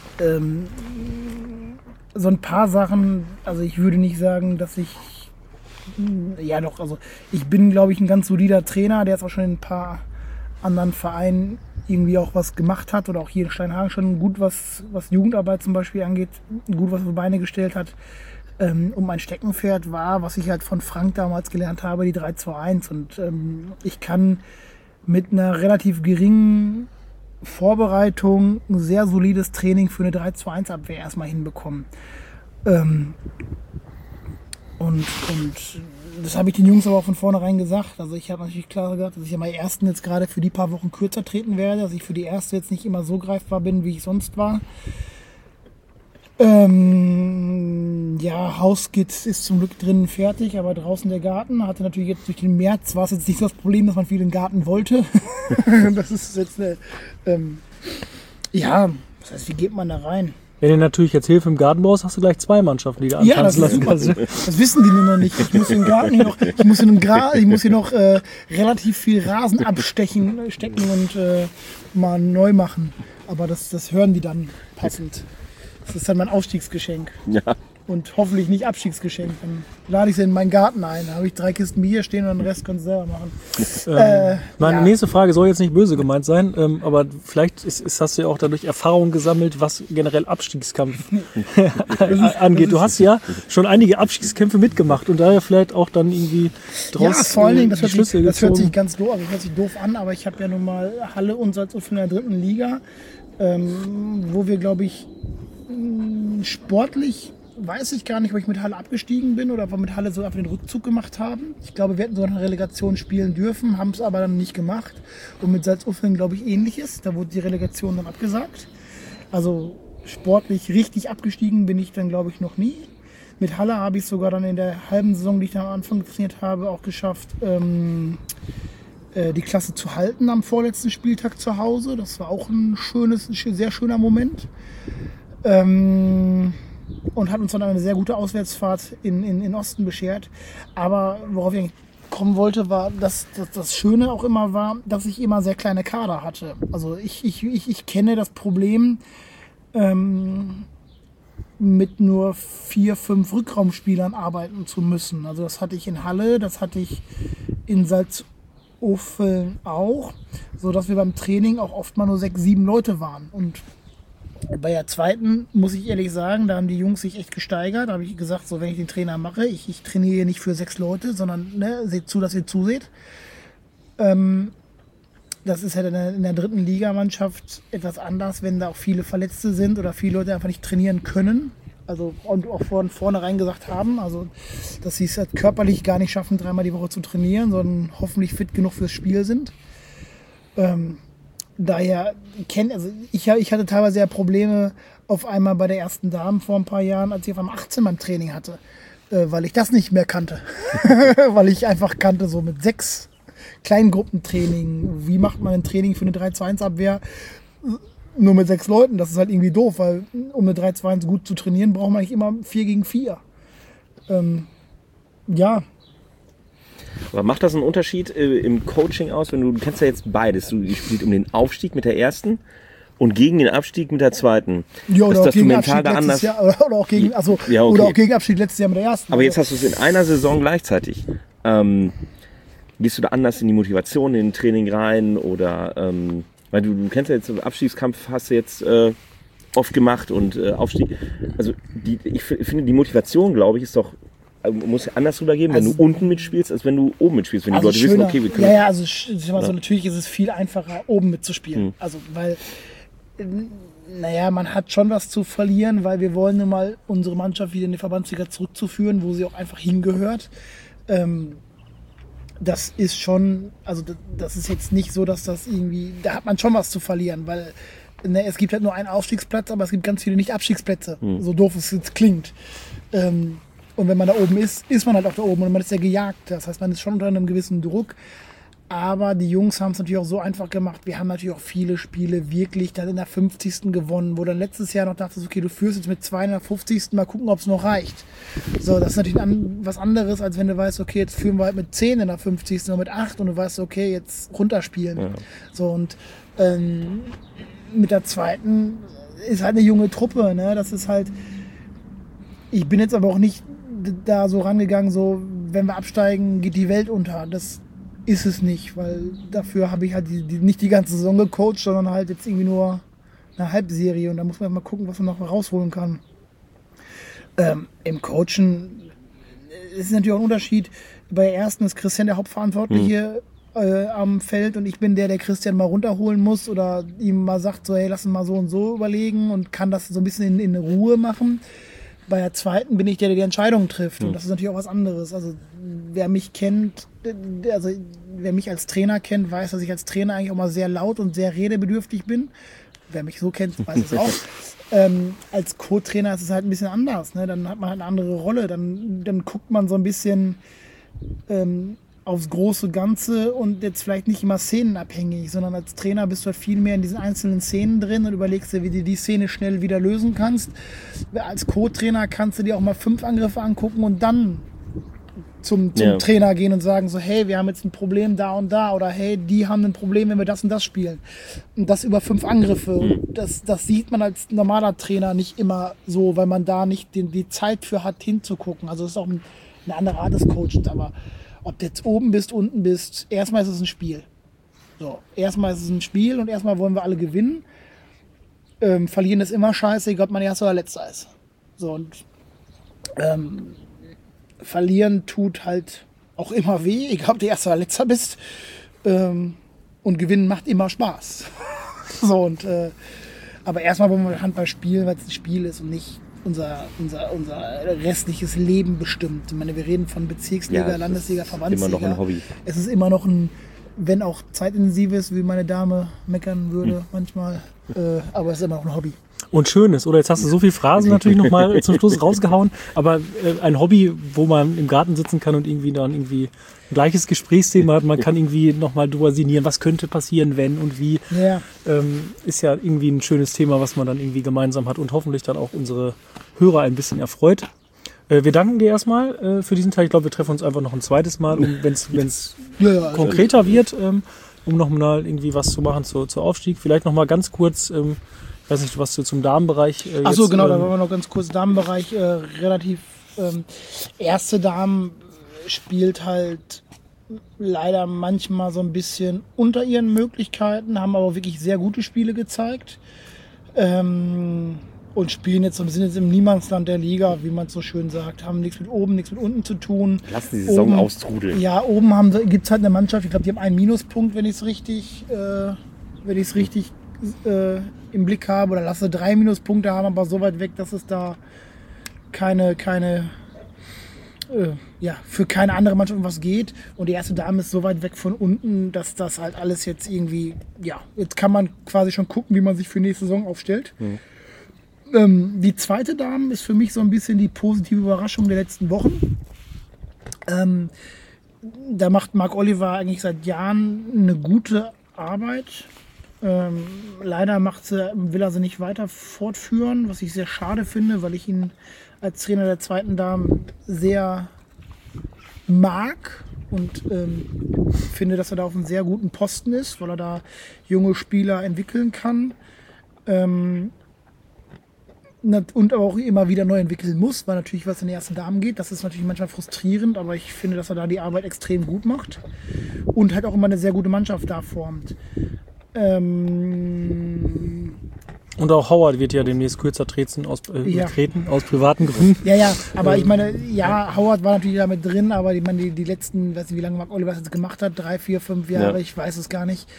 so ein paar Sachen, also ich würde nicht sagen, dass ich, also ich bin, glaube ich, ein ganz solider Trainer, der jetzt auch schon in ein paar anderen Vereinen irgendwie auch was gemacht hat oder auch hier in Steinhagen schon gut was Jugendarbeit zum Beispiel angeht, gut was auf die Beine gestellt hat. Um mein Steckenpferd war, was ich halt von Frank damals gelernt habe, die 3-2-1, und ich kann mit einer relativ geringen Vorbereitung ein sehr solides Training für eine 3-2-1 Abwehr erstmal hinbekommen. Und das habe ich den Jungs aber auch von vornherein gesagt. Also ich habe natürlich klar gesagt, dass ich am ersten jetzt gerade für die paar Wochen kürzer treten werde, dass ich für die erste jetzt nicht immer so greifbar bin, wie ich sonst war. Hausgitt ist zum Glück drinnen fertig, aber draußen der Garten hatte natürlich jetzt durch den März, war es jetzt nicht so das Problem, dass man viel in den Garten wollte. Das ist jetzt eine, das heißt, wie geht man da rein? Wenn du natürlich jetzt Hilfe im Garten brauchst, hast du gleich 2 Mannschaften, die da antanzen lassen kannst. Das wissen die nur noch nicht. Ich muss im Garten hier noch, relativ viel Rasen stecken und mal neu machen. Aber das hören die dann passend. Das ist dann mein Aufstiegsgeschenk. Ja. Und hoffentlich nicht Abstiegsgeschenk. Dann lade ich sie in meinen Garten ein. Da habe ich 3 Kisten Bier stehen und den Rest können sie selber machen. Meine nächste Frage soll jetzt nicht böse gemeint sein, aber vielleicht hast du ja auch dadurch Erfahrung gesammelt, was generell Abstiegskampf angeht. Du hast ja schon einige Abstiegskämpfe mitgemacht und daher vielleicht auch dann irgendwie draus vor allen Dingen, das hört sich ganz doof an, aber ich habe ja nun mal Halle und Salzuflen in der 3. Liga, wo wir, glaube ich, sportlich, weiß ich gar nicht, ob ich mit Halle abgestiegen bin oder ob wir mit Halle so einfach den Rückzug gemacht haben. Ich glaube, wir hätten so eine Relegation spielen dürfen, haben es aber dann nicht gemacht. Und mit Salzuflen, glaube ich, ähnliches. Da wurde die Relegation dann abgesagt. Also sportlich richtig abgestiegen bin ich dann, glaube ich, noch nie. Mit Halle habe ich sogar dann in der halben Saison, die ich dann am Anfang trainiert habe, auch geschafft, die Klasse zu halten am vorletzten Spieltag zu Hause. Das war auch ein sehr schöner Moment. Und hat uns dann eine sehr gute Auswärtsfahrt in Osten beschert. Aber worauf ich eigentlich kommen wollte, war, dass das Schöne auch immer war, dass ich immer sehr kleine Kader hatte. Also ich kenne das Problem, mit nur 4, 5 Rückraumspielern arbeiten zu müssen. Also das hatte ich in Halle, das hatte ich in Salzuflen auch, sodass wir beim Training auch oft mal nur 6, 7 Leute waren. Und bei der 2. muss ich ehrlich sagen, da haben die Jungs sich echt gesteigert. Da habe ich gesagt, so wenn ich den Trainer mache, ich trainiere nicht für 6 Leute, sondern seht zu, dass ihr zuseht. Das ist halt in der 3. Ligamannschaft etwas anders, wenn da auch viele Verletzte sind oder viele Leute einfach nicht trainieren können. Also und auch von vornherein gesagt haben, also dass sie es halt körperlich gar nicht schaffen, 3-mal die Woche zu trainieren, sondern hoffentlich fit genug fürs Spiel sind. Daher ich hatte teilweise ja Probleme auf einmal bei der 1. Damen vor ein paar Jahren, als ich auf einmal 18 beim Training hatte, weil ich das nicht mehr kannte. Weil ich einfach kannte, so mit 6 Kleingruppentraining, wie macht man ein Training für eine 3-2-1-Abwehr nur mit 6 Leuten? Das ist halt irgendwie doof, weil um eine 3-2-1 gut zu trainieren, braucht man eigentlich immer 4 gegen 4. Ja. Aber macht das einen Unterschied im Coaching aus, wenn du kennst ja jetzt beides, du spielst um den Aufstieg mit der 1. und gegen den Abstieg mit der 2. Ja, oder dass auch gegen du Abstieg mental letztes Jahr, oder auch gegen, also, ja, okay. oder auch gegen Abstieg letztes Jahr mit der 1. Aber jetzt hast du es in einer Saison gleichzeitig. Gehst du da anders in die Motivation, in den Training rein oder weil du kennst ja jetzt Abstiegskampf, hast du jetzt oft gemacht und Aufstieg. Also ich finde die Motivation, glaube ich, ist doch muss anders rübergeben, wenn du unten mitspielst, als wenn du oben mitspielst. Wenn die Leute wissen, okay, wir können. Ja, also natürlich ist es viel einfacher, oben mitzuspielen. Also, weil, man hat schon was zu verlieren, weil wir wollen nun mal unsere Mannschaft wieder in die Verbandsliga zurückzuführen, wo sie auch einfach hingehört. Das ist schon, also das ist jetzt nicht so, dass das irgendwie, da hat man schon was zu verlieren, weil es gibt halt nur einen Aufstiegsplatz, aber es gibt ganz viele Nicht-Abstiegsplätze, so doof es jetzt klingt. Und wenn man da oben ist, ist man halt auch da oben und man ist ja gejagt. Das heißt, man ist schon unter einem gewissen Druck. Aber die Jungs haben es natürlich auch so einfach gemacht. Wir haben natürlich auch viele Spiele wirklich dann in der 50. gewonnen, wo dann letztes Jahr noch dachtest, okay, du führst jetzt mit 2 in der 50. Mal gucken, ob es noch reicht. So, das ist natürlich was anderes, als wenn du weißt, okay, jetzt führen wir halt mit 10 in der 50. oder mit 8 und du weißt, okay, jetzt runterspielen. Ja. So, und mit der 2. ist halt eine junge Truppe, ne? Das ist halt, ich bin jetzt aber auch nicht da so rangegangen, so, wenn wir absteigen, geht die Welt unter. Das ist es nicht, weil dafür habe ich halt nicht die ganze Saison gecoacht, sondern halt jetzt irgendwie nur eine Halbserie und da muss man mal gucken, was man noch rausholen kann. Im Coachen ist natürlich auch ein Unterschied. Bei der 1. ist Christian der Hauptverantwortliche am Feld und ich bin der Christian mal runterholen muss oder ihm mal sagt, so, hey, lass uns mal so und so überlegen und kann das so ein bisschen in Ruhe machen. Bei der 2. bin ich der die Entscheidungen trifft. Und das ist natürlich auch was anderes. Also wer mich kennt, also wer mich als Trainer kennt, weiß, dass ich als Trainer eigentlich auch mal sehr laut und sehr redebedürftig bin. Wer mich so kennt, weiß es auch. Als Co-Trainer ist es halt ein bisschen anders. Ne? Dann hat man halt eine andere Rolle. Dann guckt man so ein bisschen aufs große Ganze und jetzt vielleicht nicht immer szenenabhängig, sondern als Trainer bist du halt viel mehr in diesen einzelnen Szenen drin und überlegst dir, wie du die Szene schnell wieder lösen kannst. Als Co-Trainer kannst du dir auch mal 5 Angriffe angucken und dann zum Trainer gehen und sagen so, hey, wir haben jetzt ein Problem da und da oder hey, die haben ein Problem, wenn wir das und das spielen. Und das über 5 Angriffe. Und das sieht man als normaler Trainer nicht immer so, weil man da nicht die Zeit für hat, hinzugucken. Also das ist auch eine andere Art des Coachens, aber ob du jetzt oben bist, unten bist, erstmal ist es ein Spiel. So, erstmal ist es ein Spiel und erstmal wollen wir alle gewinnen. Verlieren ist immer scheiße, egal ob man Erster oder Letzter ist. So, und verlieren tut halt auch immer weh, egal ob du Erster oder Letzter bist. Und gewinnen macht immer Spaß. So, und, aber erstmal wollen wir Handball spielen, weil es ein Spiel ist und nicht unser restliches Leben bestimmt. Ich meine, wir reden von Bezirksliga, Landesliga, Verbandsliga. Immer noch ein Hobby. Es ist immer noch ein, wenn auch zeitintensives, wie meine Dame meckern würde manchmal, aber es ist immer noch ein Hobby. Und Schönes, oder? Jetzt hast du so viele Phrasen natürlich nochmal zum Schluss rausgehauen, aber ein Hobby, wo man im Garten sitzen kann und irgendwie dann irgendwie ein gleiches Gesprächsthema hat, man kann irgendwie nochmal drüber sinnieren, was könnte passieren, wenn und wie, ist ja irgendwie ein schönes Thema, was man dann irgendwie gemeinsam hat und hoffentlich dann auch unsere Hörer ein bisschen erfreut. Wir danken dir erstmal für diesen Teil. Ich glaube, wir treffen uns einfach noch ein zweites Mal, wenn es konkreter wird, um nochmal irgendwie was zu machen zur Aufstieg. Vielleicht nochmal ganz kurz, ich weiß nicht, was du zum Damenbereich Achso, genau, da wollen wir noch ganz kurz. Damenbereich relativ erste Damen spielt halt leider manchmal so ein bisschen unter ihren Möglichkeiten, haben aber wirklich sehr gute Spiele gezeigt. Und sind jetzt im Niemandsland der Liga, wie man es so schön sagt, haben nichts mit oben, nichts mit unten zu tun. Lassen die Saison austrudeln. Ja, oben gibt es halt eine Mannschaft, ich glaube, die haben einen Minuspunkt, wenn ich es richtig im Blick habe, oder lasse 3 Minuspunkte haben, aber so weit weg, dass es da für keine andere Mannschaft was geht. Und die erste Dame ist so weit weg von unten, dass das halt alles jetzt irgendwie, jetzt kann man quasi schon gucken, wie man sich für nächste Saison aufstellt. Die zweite Dame ist für mich so ein bisschen die positive Überraschung der letzten Wochen. Da macht Marc Oliver eigentlich seit Jahren eine gute Arbeit. Leider will er sie nicht weiter fortführen, was ich sehr schade finde, weil ich ihn als Trainer der zweiten Dame sehr mag und finde, dass er da auf einem sehr guten Posten ist, weil er da junge Spieler entwickeln kann. Und auch immer wieder neu entwickeln muss, weil natürlich was in die ersten Damen geht. Das ist natürlich manchmal frustrierend, aber ich finde, dass er da die Arbeit extrem gut macht und halt auch immer eine sehr gute Mannschaft da formt. Und auch Howard wird ja demnächst kürzer treten aus privaten Gründen. Ja, aber ich meine, Howard war natürlich da mit drin, aber ich meine, die letzten, weiß nicht, wie lange Marc Oliver das jetzt gemacht hat, 3, 4, 5 Jahre, ich weiß es gar nicht.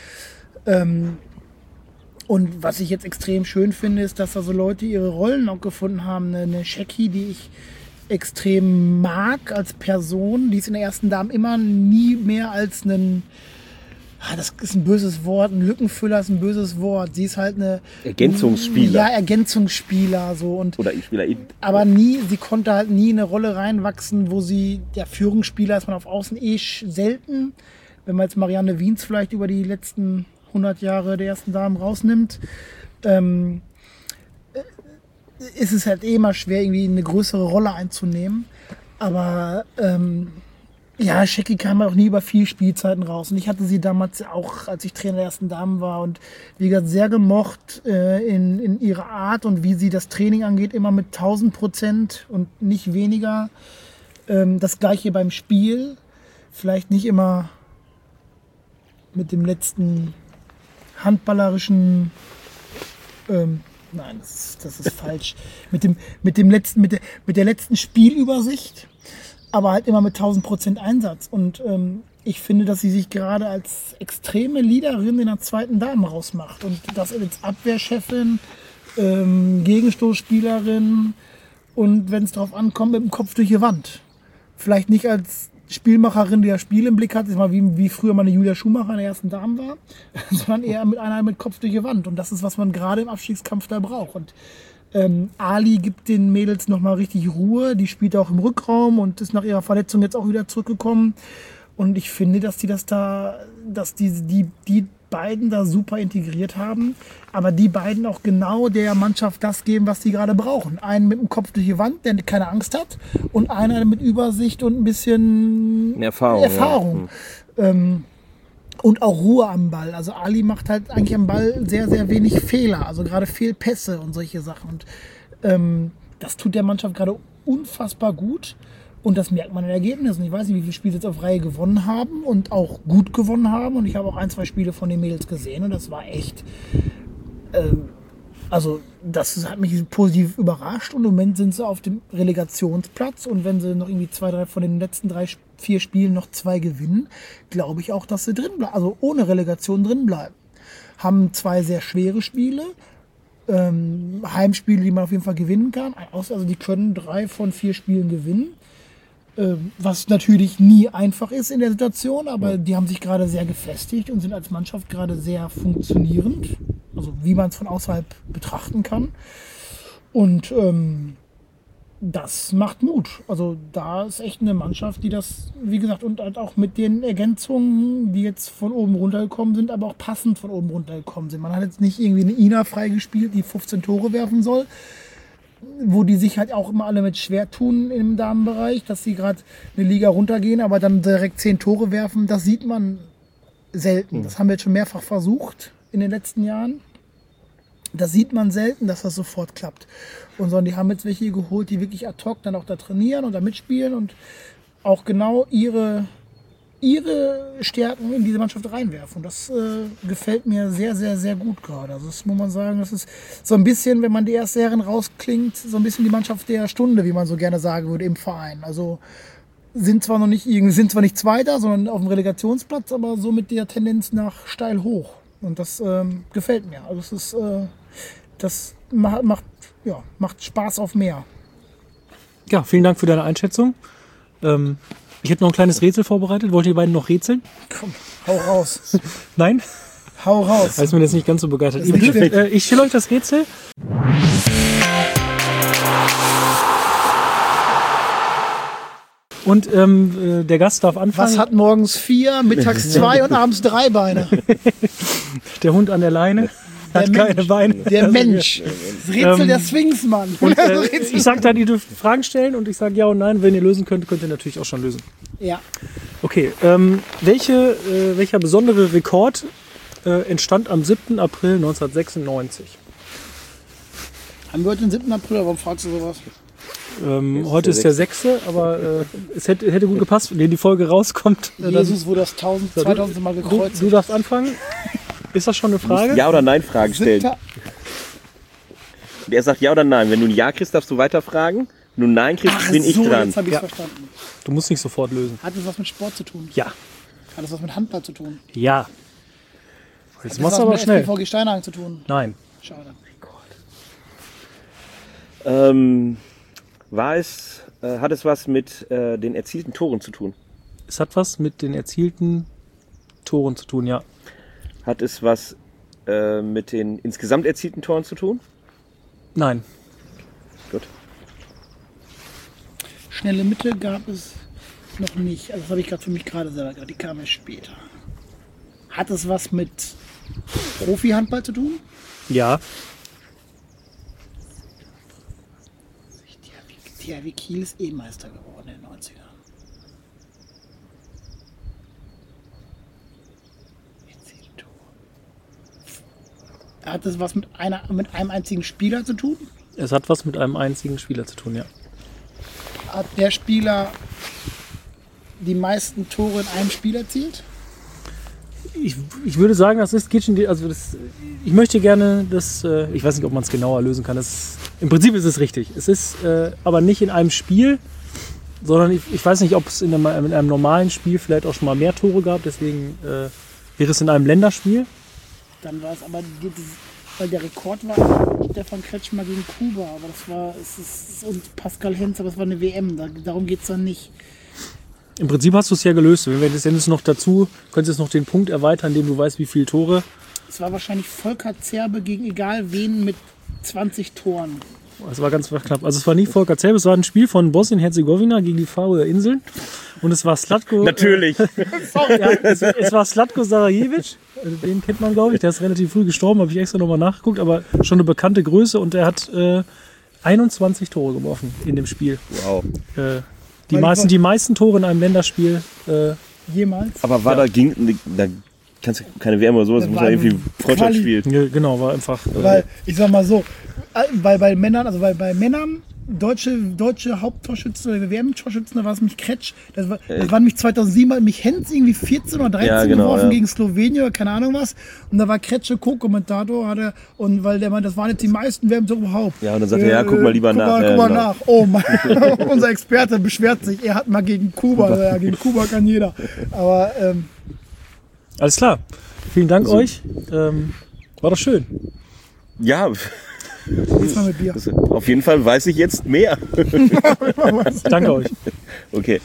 Und was ich jetzt extrem schön finde, ist, dass da so Leute ihre Rollen auch gefunden haben. Eine Sheki, die ich extrem mag als Person, die ist in der ersten Dame immer nie mehr als das ist ein böses Wort, ein Lückenfüller ist ein böses Wort. Sie ist halt eine Ergänzungsspieler. Ja, Ergänzungsspieler so oder ich Spielerin. Aber sie konnte halt nie in eine Rolle reinwachsen, wo sie der Führungsspieler ist man auf Außen selten. Wenn man jetzt Marianne Wiens vielleicht über die letzten 100 Jahre der ersten Damen rausnimmt, ist es halt immer schwer, irgendwie eine größere Rolle einzunehmen. Aber Sheki kam auch nie über viel Spielzeiten raus. Und ich hatte sie damals auch, als ich Trainer der ersten Damen war, und wie gesagt, sehr gemocht in ihrer Art und wie sie das Training angeht, immer mit 1000% und nicht weniger. Das Gleiche beim Spiel. Vielleicht nicht immer mit dem letzten handballerischen, nein, das ist falsch, mit der letzten Spielübersicht, aber halt immer mit 1000% Einsatz. Und ich finde, dass sie sich gerade als extreme Leaderin in der zweiten Dame rausmacht und das als Abwehrchefin, Gegenstoßspielerin und wenn es drauf ankommt, mit dem Kopf durch die Wand. Vielleicht nicht als Spielmacherin, die das Spiel im Blick hat, ist mal wie früher mal eine Julia Schumacher in der ersten Dame war, sondern eher mit Kopf durch die Wand. Und das ist, was man gerade im Abstiegskampf da braucht. Und Ali gibt den Mädels nochmal richtig Ruhe. Die spielt auch im Rückraum und ist nach ihrer Verletzung jetzt auch wieder zurückgekommen. Und ich finde, dass die beiden da super integriert haben, aber die beiden auch genau der Mannschaft das geben, was sie gerade brauchen. Einen mit dem Kopf durch die Wand, der keine Angst hat, und einer mit Übersicht und ein bisschen Erfahrung. Ja. Und auch Ruhe am Ball. Also Ali macht halt eigentlich am Ball sehr, sehr wenig Fehler, also gerade Fehlpässe und solche Sachen. Und das tut der Mannschaft gerade unfassbar gut. Und das merkt man in den Ergebnissen. Ich weiß nicht, wie viele Spiele jetzt auf Reihe gewonnen haben und auch gut gewonnen haben. Und ich habe auch 1, 2 Spiele von den Mädels gesehen. Und das war echt... also das hat mich positiv überrascht. Und im Moment sind sie auf dem Relegationsplatz. Und wenn sie noch irgendwie 2, 3 von den letzten 3, 4 Spielen noch 2 gewinnen, glaube ich auch, dass sie drin bleiben. Also ohne Relegation drin bleiben. Haben 2 sehr schwere Spiele. Heimspiele, die man auf jeden Fall gewinnen kann. Also die können 3 von 4 Spielen gewinnen. Was natürlich nie einfach ist in der Situation, aber die haben sich gerade sehr gefestigt und sind als Mannschaft gerade sehr funktionierend, also wie man es von außerhalb betrachten kann. Und das macht Mut. Also da ist echt eine Mannschaft, die das, wie gesagt, und halt auch mit den Ergänzungen, die jetzt von oben runtergekommen sind, aber auch passend von oben runtergekommen sind. Man hat jetzt nicht irgendwie eine Ina freigespielt, die 15 Tore werfen soll, wo die sich halt auch immer alle mit schwer tun im Damenbereich, dass sie gerade eine Liga runtergehen, aber dann direkt 10 Tore werfen, das sieht man selten. Das haben wir jetzt schon mehrfach versucht in den letzten Jahren. Das sieht man selten, dass das sofort klappt. Und sondern die haben jetzt welche geholt, die wirklich ad hoc dann auch da trainieren und da mitspielen und auch genau ihre Stärken in diese Mannschaft reinwerfen. Und das gefällt mir sehr, sehr, sehr gut gerade. Also das muss man sagen, das ist so ein bisschen, wenn man die erste Herren rausklingt, so ein bisschen die Mannschaft der Stunde, wie man so gerne sagen würde, im Verein. Also sind zwar nicht Zweiter, sondern auf dem Relegationsplatz, aber so mit der Tendenz nach steil hoch. Und das gefällt mir. Also das macht Spaß auf mehr. Ja, vielen Dank für deine Einschätzung. Ich hätte noch ein kleines Rätsel vorbereitet. Wollt ihr beiden noch rätseln? Komm, hau raus. Nein? Hau raus. Als mir das nicht ganz so begeistert. Ich Ich stelle euch das Rätsel. Und der Gast darf anfangen. Was hat morgens 4, mittags 2 und abends 3 Beine? Der Hund an der Leine hat keine Beine. Der Mensch. Das Rätsel der Sphinx, Mann. Und, ich sage dann, ihr dürft Fragen stellen und ich sage ja und nein. Wenn ihr lösen könnt, könnt ihr natürlich auch schon lösen. Ja. Okay, welcher besondere Rekord entstand am 7. April 1996? Haben wir heute den 7. April, warum fragst du sowas? Heute ist der 6., aber es hätte gut gepasst, wenn die Folge rauskommt. Jesus wurde das 2000 Mal gekreuzt. Du darfst anfangen. Ist das schon eine Frage? Ja oder Nein Fragen stellen. Und er sagt Ja oder Nein. Wenn du ein Ja kriegst, darfst du weiter fragen. Wenn du Nein kriegst, bin ich dran. Jetzt habe ich verstanden. Du musst nicht sofort lösen. Hat das was mit Sport zu tun? Ja. Hat das was mit Handball zu tun? Ja. Jetzt Hat machst das du aber was mit schnell. SPVG Steinhagen zu tun? Nein. Schade. Hat es was mit den erzielten Toren zu tun? Es hat was mit den erzielten Toren zu tun, ja. Hat es was mit den insgesamt erzielten Toren zu tun? Nein. Gut. Schnelle Mitte gab es noch nicht. Also das habe ich gerade für mich gerade selber gehört. Die kam erst später. Hat es was mit Profi-Handball zu tun? Ja. THW Kiel ist Meister geworden in den 90ern. Hat es was mit einem einzigen Spieler zu tun? Es hat was mit einem einzigen Spieler zu tun, ja. Hat der Spieler die meisten Tore in einem Spiel erzielt? Ich würde sagen, ich möchte gerne ich weiß nicht, ob man es genauer lösen kann. Im Prinzip ist es richtig. Es ist aber nicht in einem Spiel, sondern ich weiß nicht, ob es in einem normalen Spiel vielleicht auch schon mal mehr Tore gab. Deswegen wäre es in einem Länderspiel. Dann war es aber, weil der Rekord war Stefan Kretschmer gegen Kuba, aber und Pascal Hens, aber es war eine WM, darum geht es dann nicht. Im Prinzip hast du es ja gelöst. Wenn wir das jetzt noch dazu, könntest du jetzt noch den Punkt erweitern, indem du weißt, wie viele Tore. Es war wahrscheinlich Volker Zerbe gegen egal wen mit 20 Toren. Es war ganz knapp. Also es war nie Volker Zerbe, es war ein Spiel von Bosnien-Herzegowina gegen die Färöer Inseln. Und es war Slatko. Natürlich. Es war Slatko Sarajevic Den kennt man, glaube ich. Der ist relativ früh gestorben, habe ich extra nochmal nachgeguckt, aber schon eine bekannte Größe und der hat 21 Tore geworfen in dem Spiel. Wow. Die meisten Tore in einem Länderspiel jemals. Aber da kannst du keine WM oder sowas, Das muss war man irgendwie Freundschaft Quali- spielen. Ja, genau, war einfach. Weil, ich sag mal so, bei Männern, also bei Männern, deutsche Haupttorschützen oder WM-Torschützen, da war es mich Kretsch. Das war nämlich 2007, hat mich Hens irgendwie 14 oder 13 geworfen gegen Slowenien oder keine Ahnung was. Und da war Kretsche Co-Kommentator, und weil der meinte, das waren jetzt die meisten WMs überhaupt. Ja, und dann sagt er, guck mal lieber nach. Guck mal nach. Oh Mann, unser Experte beschwert sich, er hat mal gegen Kuba. Ja, gegen Kuba kann jeder. Aber Alles klar. Vielen Dank euch. War doch schön. Ja, diesmal mit Bier. auf jeden Fall weiß ich jetzt mehr. Danke euch. Okay.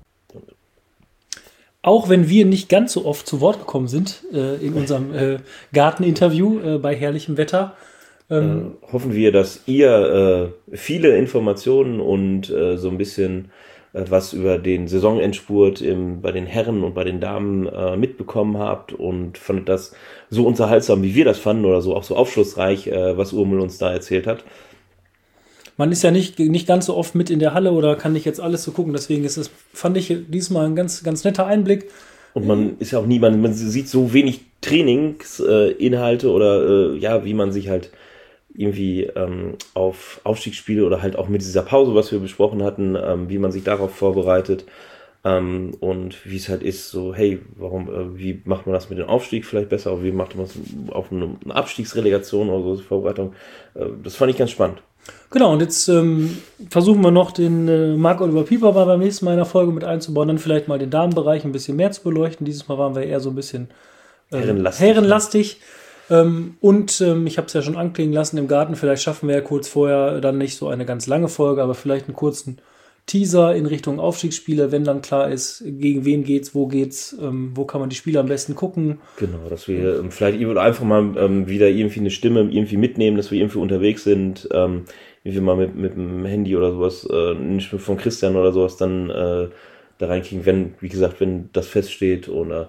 Auch wenn wir nicht ganz so oft zu Wort gekommen sind in unserem Garteninterview bei herrlichem Wetter. Hoffen wir, dass ihr viele Informationen und so ein bisschen was über den Saisonendspurt bei den Herren und bei den Damen mitbekommen habt und fandet das so unterhaltsam, wie wir das fanden, oder so auch so aufschlussreich, was Urmel uns da erzählt hat. Man ist ja nicht ganz so oft mit in der Halle oder kann nicht jetzt alles so gucken, deswegen fand ich diesmal ein ganz, ganz netter Einblick. Und man ist ja auch man sieht so wenig Trainingsinhalte oder wie man sich halt irgendwie auf Aufstiegsspiele oder halt auch mit dieser Pause, was wir besprochen hatten, wie man sich darauf vorbereitet und wie es halt ist, so hey, wie macht man das mit dem Aufstieg vielleicht besser, oder wie macht man es auf eine Abstiegsrelegation oder so Vorbereitung, das fand ich ganz spannend. Genau, und jetzt versuchen wir noch den Marc-Oliver Pieper beim nächsten Mal in der Folge mit einzubauen, dann vielleicht mal den Damenbereich ein bisschen mehr zu beleuchten. Dieses Mal waren wir eher so ein bisschen herrenlastig. Und ich habe es ja schon anklingen lassen im Garten, vielleicht schaffen wir ja kurz vorher dann nicht so eine ganz lange Folge, aber vielleicht einen kurzen Teaser in Richtung Aufstiegsspiele, wenn dann klar ist, gegen wen geht's, wo kann man die Spiele am besten gucken. Genau, dass wir vielleicht einfach mal wieder irgendwie eine Stimme irgendwie mitnehmen, dass wir irgendwie unterwegs sind, irgendwie mal mit dem Handy oder sowas, nicht von Christian oder sowas dann da reinkriegen, wenn das feststeht, oder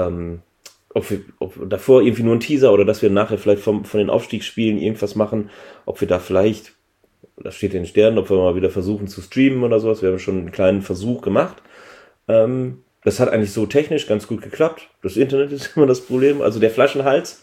ob davor irgendwie nur ein Teaser, oder dass wir nachher vielleicht von den Aufstiegsspielen irgendwas machen, ob wir da vielleicht, das steht in den Sternen, ob wir mal wieder versuchen zu streamen oder sowas. Wir haben schon einen kleinen Versuch gemacht. Das hat eigentlich so technisch ganz gut geklappt. Das Internet ist immer das Problem, also der Flaschenhals.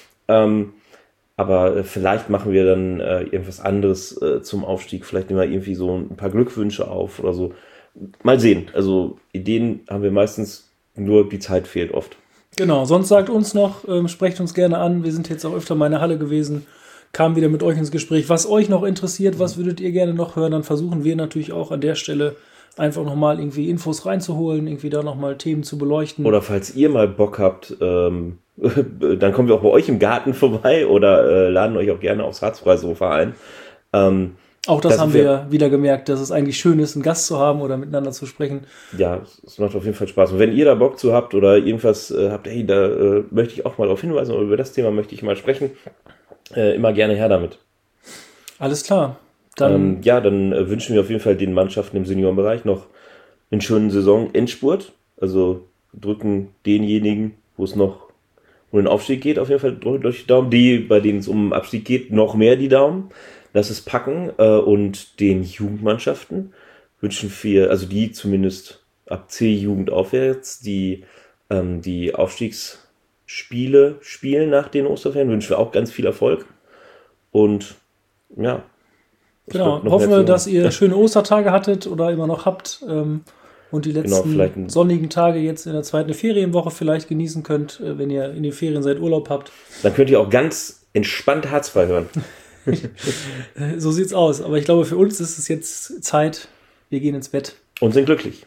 Aber vielleicht machen wir dann irgendwas anderes zum Aufstieg. Vielleicht nehmen wir irgendwie so ein paar Glückwünsche auf oder so. Mal sehen. Also Ideen haben wir meistens, nur die Zeit fehlt oft. Genau, sonst sagt uns noch, sprecht uns gerne an. Wir sind jetzt auch öfter mal in der Halle gewesen, kamen wieder mit euch ins Gespräch. Was euch noch interessiert, was würdet ihr gerne noch hören, dann versuchen wir natürlich auch an der Stelle einfach nochmal irgendwie Infos reinzuholen, irgendwie da nochmal Themen zu beleuchten. Oder falls ihr mal Bock habt, dann kommen wir auch bei euch im Garten vorbei oder laden euch auch gerne aufs Harzfreisofa ein. Auch das haben wir wieder gemerkt, dass es eigentlich schön ist, einen Gast zu haben oder miteinander zu sprechen. Ja, es macht auf jeden Fall Spaß. Und wenn ihr da Bock zu habt oder irgendwas habt, hey, da möchte ich auch mal darauf hinweisen oder über das Thema möchte ich mal sprechen, immer gerne her damit. Alles klar. Dann wünschen wir auf jeden Fall den Mannschaften im Seniorenbereich noch einen schönen Saisonendspurt. Also drücken denjenigen, wo es noch um den Aufstieg geht, auf jeden Fall durch die Daumen. Die, bei denen es um den Abstieg geht, noch mehr die Daumen. Lass es packen. Und den Jugendmannschaften wünschen wir, also die zumindest ab C-Jugend aufwärts, die Aufstiegsspiele spielen nach den Osterferien, wünschen wir auch ganz viel Erfolg. Und ja. Genau, hoffen wir, dass ihr schöne Ostertage hattet oder immer noch habt und die letzten sonnigen Tage jetzt in der zweiten Ferienwoche vielleicht genießen könnt, wenn ihr in den Ferien seid, Urlaub habt. Dann könnt ihr auch ganz entspannt Harzfrei hören. So sieht's aus. Aber ich glaube, für uns ist es jetzt Zeit. Wir gehen ins Bett. Und sind glücklich.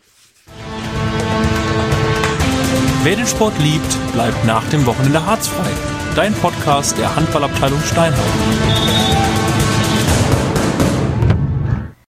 Wer den Sport liebt, bleibt nach dem Wochenende harzfrei. Dein Podcast der Handballabteilung Steinhausen.